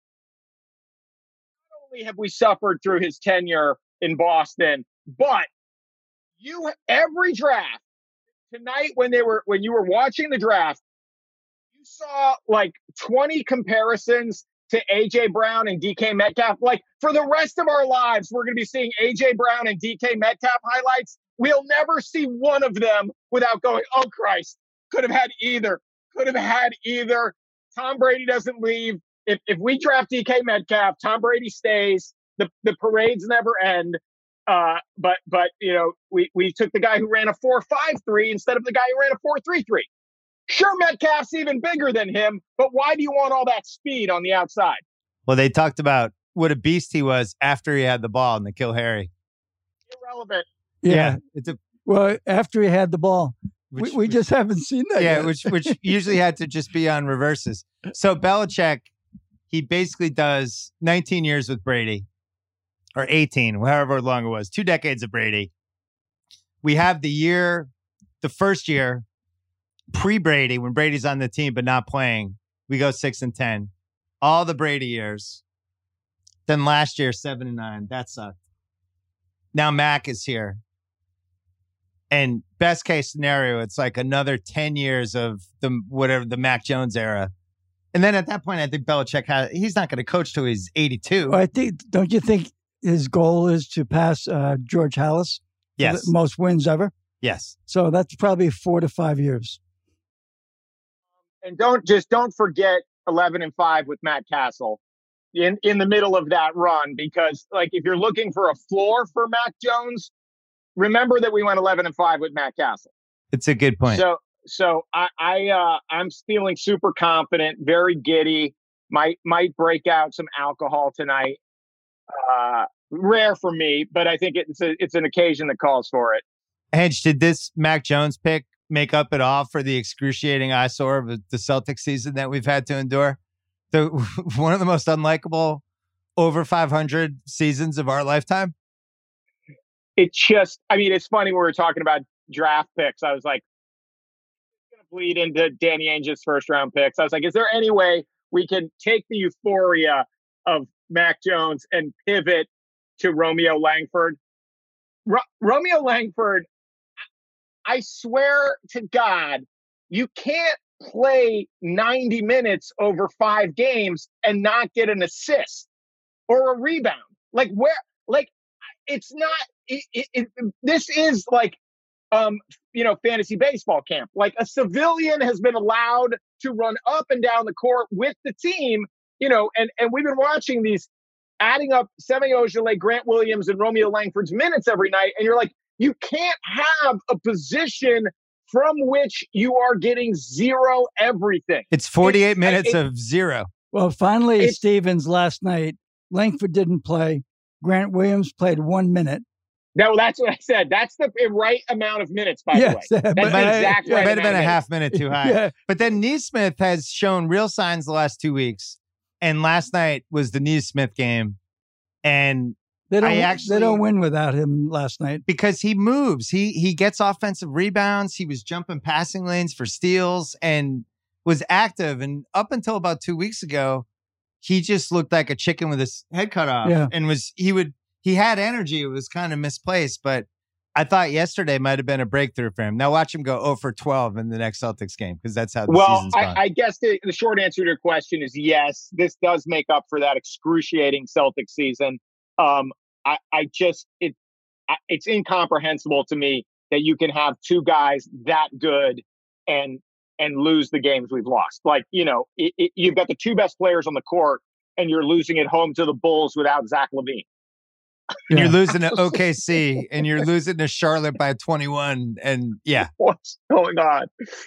Not only have we suffered through his tenure in Boston, but you every draft tonight when they were when you were watching the draft, you saw like twenty comparisons to A J Brown and D K Metcalf. Like for the rest of our lives, we're going to be seeing A J Brown and D K Metcalf highlights. We'll never see one of them without going, oh Christ, could have had either, could have had either. Tom Brady doesn't leave. If if we draft D K Metcalf, Tom Brady stays. The the parades never end. Uh, but but you know, we we took the guy who ran a four five three instead of the guy who ran a four three three. Sure, Metcalf's even bigger than him, but why do you want all that speed on the outside? Well, they talked about what a beast he was after he had the ball, N'Keal Harry. Irrelevant. Yeah. it's a Well, after he had the ball, which, we, we which- just haven't seen that yeah, yet. which which usually had to just be on reverses. So Belichick, he basically does nineteen years with Brady, or eighteen, however long it was, two decades of Brady. We have the year, the first year, pre-Brady, when Brady's on the team but not playing, we go six and ten. All the Brady years. Then last year, seven and nine. That sucked. Now Mac is here. And best case scenario, it's like another ten years of the whatever the Mac Jones era. And then at that point, I think Belichick has, he's not going to coach till he's eighty-two. Well, I think, don't you think his goal is to pass uh, George Halas? for Yes. the most wins ever. Yes. So that's probably four to five years. And don't just don't forget eleven and five with Matt Castle in, in the middle of that run, because like if you're looking for a floor for Mac Jones, remember that we went eleven and five with Matt Castle. It's a good point. So so I, I uh I'm feeling super confident, very giddy, might might break out some alcohol tonight. Uh rare for me, but I think it's a, it's an occasion that calls for it. Hedge, did this Mac Jones pick make up at all for the excruciating eyesore of the Celtics season that we've had to endure? The one of the most unlikable over five hundred seasons of our lifetime. It just, I mean, it's funny when we were talking about draft picks. I was like, it's going to bleed into Danny Ainge's first round picks. I was like, is there any way we can take the euphoria of Mac Jones and pivot to Romeo Langford? Ro- Romeo Langford, I swear to God, you can't play ninety minutes over five games and not get an assist or a rebound. Like where, like it's not, it, it, it, this is like, um, you know, fantasy baseball camp. Like a civilian has been allowed to run up and down the court with the team, you know, and, and we've been watching these adding up Semi Ojeleye, Grant Williams, and Romeo Langford's minutes every night. And you're like, you can't have a position from which you are getting zero everything. It's forty-eight It's- minutes it- of zero. Well, finally, It's- Stevens last night, Langford didn't play. Grant Williams played one minute. No, that's what I said. That's the right amount of minutes, by Yes, the way. but- That's the exact It right might have been amount a of half minute too high. Yeah. But then Neesmith has shown real signs the last two weeks. And last night was the Neesmith game. And They don't. I actually, they don't win without him last night because he moves. He he gets offensive rebounds. He was jumping passing lanes for steals and was active. And up until about two weeks ago, he just looked like a chicken with his head cut off. Yeah. And was he would he had energy. It was kind of misplaced, but I thought yesterday might have been a breakthrough for him. Now watch him go zero for twelve in the next Celtics game because that's how the well, season's gone. I, I guess the, the short answer to your question is yes. This does make up for that excruciating Celtics season. Um, I, I just it I, it's incomprehensible to me that you can have two guys that good and and lose the games we've lost. Like, you know, it, it, you've got the two best players on the court and you're losing at home to the Bulls without Zach LaVine. And you're losing to O K C and you're losing to Charlotte by twenty-one. And yeah. What's going on?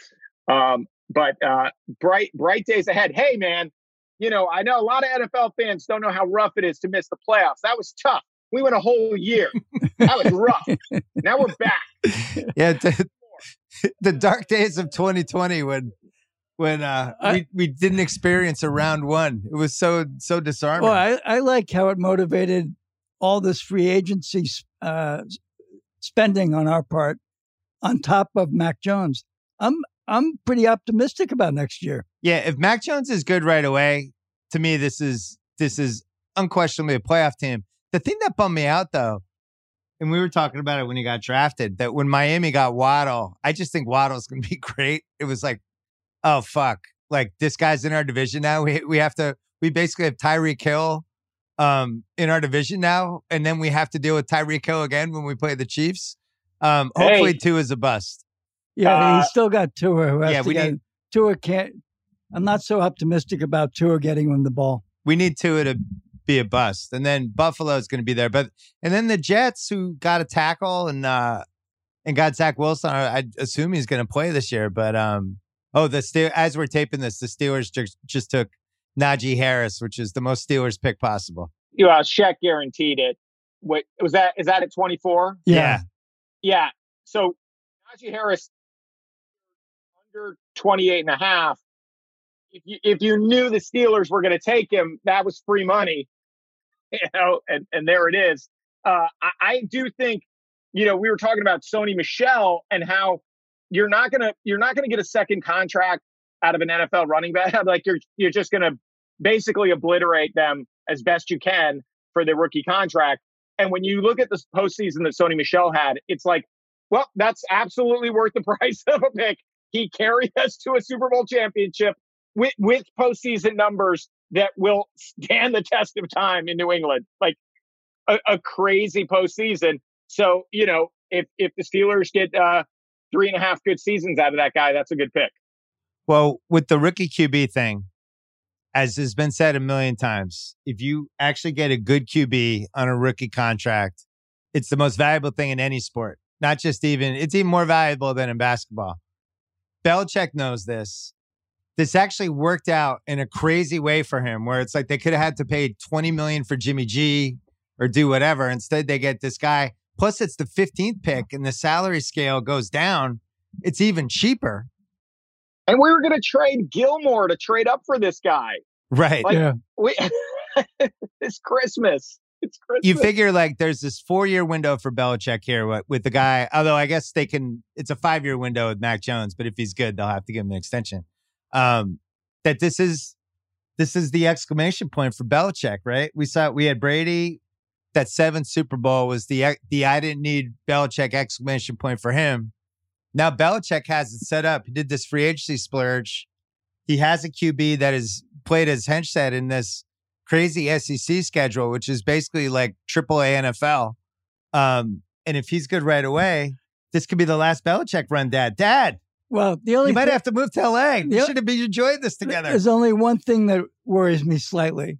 Um, but uh, bright, bright days ahead. Hey, man, you know, I know a lot of N F L fans don't know how rough it is to miss the playoffs. That was tough. We went a whole year. That was rough. Now we're back. Yeah. The, the dark days of twenty twenty when when uh, I, we, we didn't experience a round one. It was so, so disarming. Well, I, I like how it motivated all this free agency uh, spending on our part on top of Mac Jones. I'm I'm pretty optimistic about next year. Yeah, if Mac Jones is good right away, to me this is this is unquestionably a playoff team. The thing that bummed me out though, and we were talking about it when he got drafted, that when Miami got Waddle, I just think Waddle's going to be great. It was like, oh fuck, like this guy's in our division now. We we have to we basically have Tyreek Hill um, in our division now, and then we have to deal with Tyreek Hill again when we play the Chiefs. Um, hopefully, Hey. Tua is a bust. Yeah, Uh, he's still got Tua. Who has yeah, to we get, need- Tua can't. I'm not so optimistic about Tua getting him the ball. We need Tua to be a bust, and then Buffalo is going to be there. But and then the Jets, who got a tackle and uh, and got Zach Wilson, I I assume he's going to play this year. But um, oh, the Ste- as we're taping this, the Steelers just just took Najee Harris, which is the most Steelers pick possible. You know, Shaq guaranteed it. Wait, was that is that at twenty-four? Yeah. Yeah. So Najee Harris under twenty-eight and a half. If you, if you knew the Steelers were going to take him, that was free money, you know, and, and there it is. Uh, I, I do think, you know, we were talking about Sony Michel and how you're not going to, you're not going to get a second contract out of an N F L running back. Like you're, you're just going to basically obliterate them as best you can for their rookie contract. And when you look at the postseason that Sony Michel had, it's like, well, that's absolutely worth the price of a pick. He carried us to a Super Bowl championship with, with postseason numbers that will stand the test of time in New England. Like a, a crazy postseason. So, you know, if, if the Steelers get uh, three and a half good seasons out of that guy, that's a good pick. Well, with the rookie Q B thing, as has been said a million times, if you actually get a good Q B on a rookie contract, it's the most valuable thing in any sport. Not just even, it's even more valuable than in basketball. Belichick knows this. This actually worked out in a crazy way for him, where it's like they could have had to pay twenty million dollars for Jimmy G or do whatever. Instead, they get this guy. Plus, it's the fifteenth pick and the salary scale goes down. It's even cheaper. And we were going to trade Gilmore to trade up for this guy. Right. Like, Yeah. we, it's Christmas. It's Christmas. You figure like there's this four year window for Belichick here with, with the guy. Although I guess they can, it's a five year window with Mac Jones, but if he's good, they'll have to give him an extension. Um, that this is, this is the exclamation point for Belichick, right? We saw, we had Brady, that seventh Super Bowl was the, the I didn't need Belichick exclamation point for him. Now Belichick has it set up. He did this free agency splurge. He has a Q B that is played as Hench said in this crazy S E C schedule, which is basically like triple A N F L. Um, and if he's good right away, this could be the last Belichick run, Dad. Dad, Well, the only you might thi- have to move to L A. We Yeah. should have been enjoying this together. There's only one thing that worries me slightly.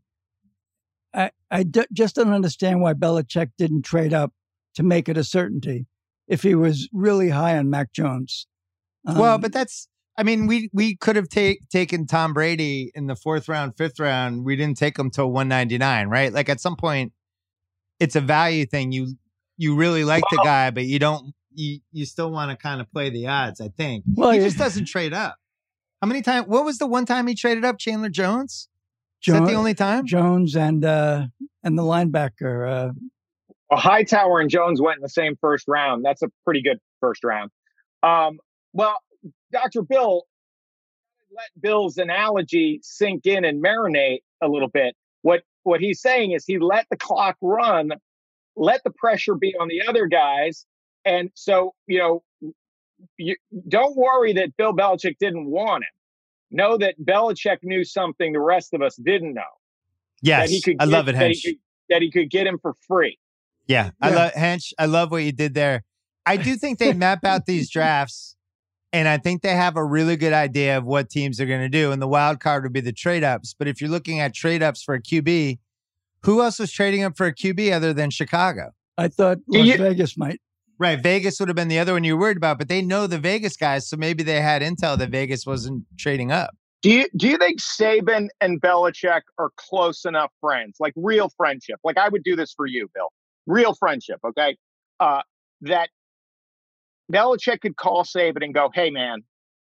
I I d- just don't understand why Belichick didn't trade up to make it a certainty if he was really high on Mac Jones. Um, Well, but that's, I mean, we we could have take, taken Tom Brady in the fourth round, fifth round. We didn't take him till one ninety-nine, right? Like at some point, it's a value thing. You you really like the guy, but you don't, you, you still want to kind of play the odds, I think. Well, he yeah. just doesn't trade up. How many times, what was the one time he traded up? Chandler Jones? Is Jo- that the only time? Jones and uh, and the linebacker. Uh, Well, Hightower and Jones went in the same first round. That's a pretty good first round. Um, well, Doctor Bill, let Bill's analogy sink in and marinate a little bit. What what he's saying is he let the clock run, let the pressure be on the other guys. And so, you know, you don't worry that Bill Belichick didn't want him. Know that Belichick knew something the rest of us didn't know. Yes, that he could I get, love it, that Hench. he, could, that he could get him for free. Yeah, I Yeah. love Hench. I love what you did there. I do think they map out these drafts, and I think they have a really good idea of what teams are going to do. And the wild card would be the trade ups. But if you're looking at trade ups for a Q B, who else was trading up for a Q B other than Chicago? I thought Do Las you- Vegas might. Right, Vegas would have been the other one you were worried about, but they know the Vegas guys, so maybe they had intel that Vegas wasn't trading up. Do you do you think Saban and Belichick are close enough friends, like real friendship? Like I would do this for you, Bill. Real friendship, okay? Uh, that Belichick could call Saban and go, "Hey, man,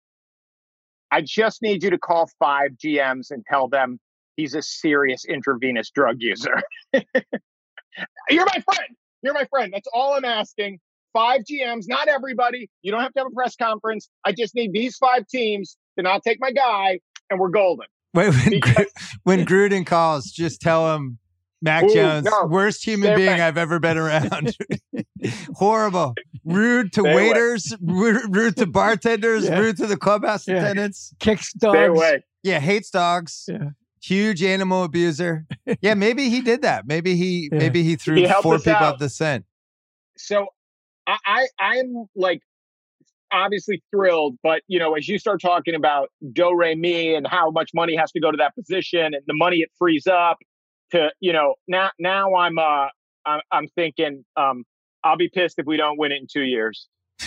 I just need you to call five G Ms and tell them he's a serious intravenous drug user. You're my friend. You're my friend. That's all I'm asking. Five G Ms, not everybody. You don't have to have a press conference. I just need these five teams to not take my guy, and we're golden." Wait, when, Because- Gru- when Gruden calls, just tell him, Mac Ooh, Jones, no. worst human Stay being back. I've ever been around. Horrible. Rude to Stay away. waiters, rude, rude to bartenders, Yeah. rude to the clubhouse Yeah. attendants. Kicks dogs. Stay away. Yeah, hates dogs. Yeah. Huge animal abuser. Yeah, maybe he did that. Maybe he Yeah. maybe he threw He helped four us people out. off the scent. So I, I I'm like obviously thrilled, but you know, as you start talking about do re mi and how much money has to go to that position and the money it frees up to, you know, now now I'm uh I'm, I'm thinking um I'll be pissed if we don't win it in two years.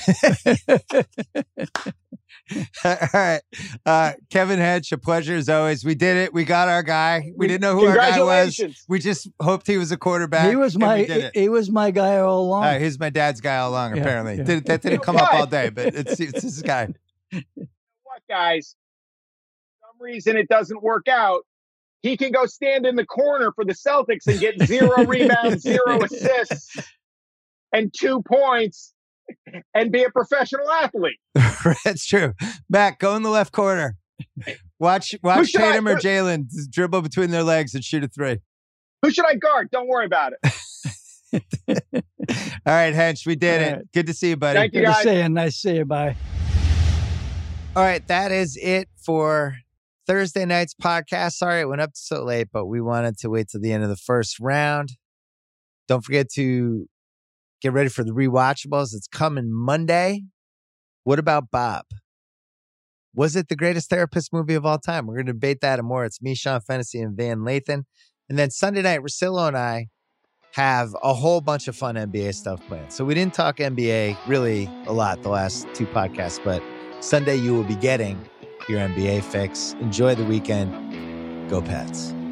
All right. Uh, Kevin Hench, a pleasure as always. We did it. We got our guy. We didn't know who our guy was. Congratulations. We just hoped he was a quarterback. He was and my we did it. he was my guy all All along. right, he's my dad's guy all along, Yeah, apparently. yeah. Did, that didn't come up all day, but it's, it's his guy. What, guys? For some reason it doesn't work out. He can go stand in the corner for the Celtics and get zero rebounds, zero assists, and two points, and be a professional athlete. That's true. Mac, go in the left corner. Watch watch should I- Tatum or who- Jalen dribble between their legs and shoot a three. Who should I guard? Don't worry about it. All right, Hench, we did All it. right. Good to see you, buddy. Thank you, Good to guys. see you. Nice to see you. Bye. All right, that is it for Thursday night's podcast. Sorry it went up so late, but we wanted to wait till the end of the first round. Don't forget to get ready for the rewatchables. It's coming Monday. What about Bob? Was it the greatest therapist movie of all time? We're going to debate that and more. It's me, Sean Fennessy, and Van Lathan. And then Sunday night, Russillo and I have a whole bunch of fun N B A stuff planned. So we didn't talk N B A really a lot the last two podcasts, but Sunday you will be getting your N B A fix. Enjoy the weekend. Go Pats.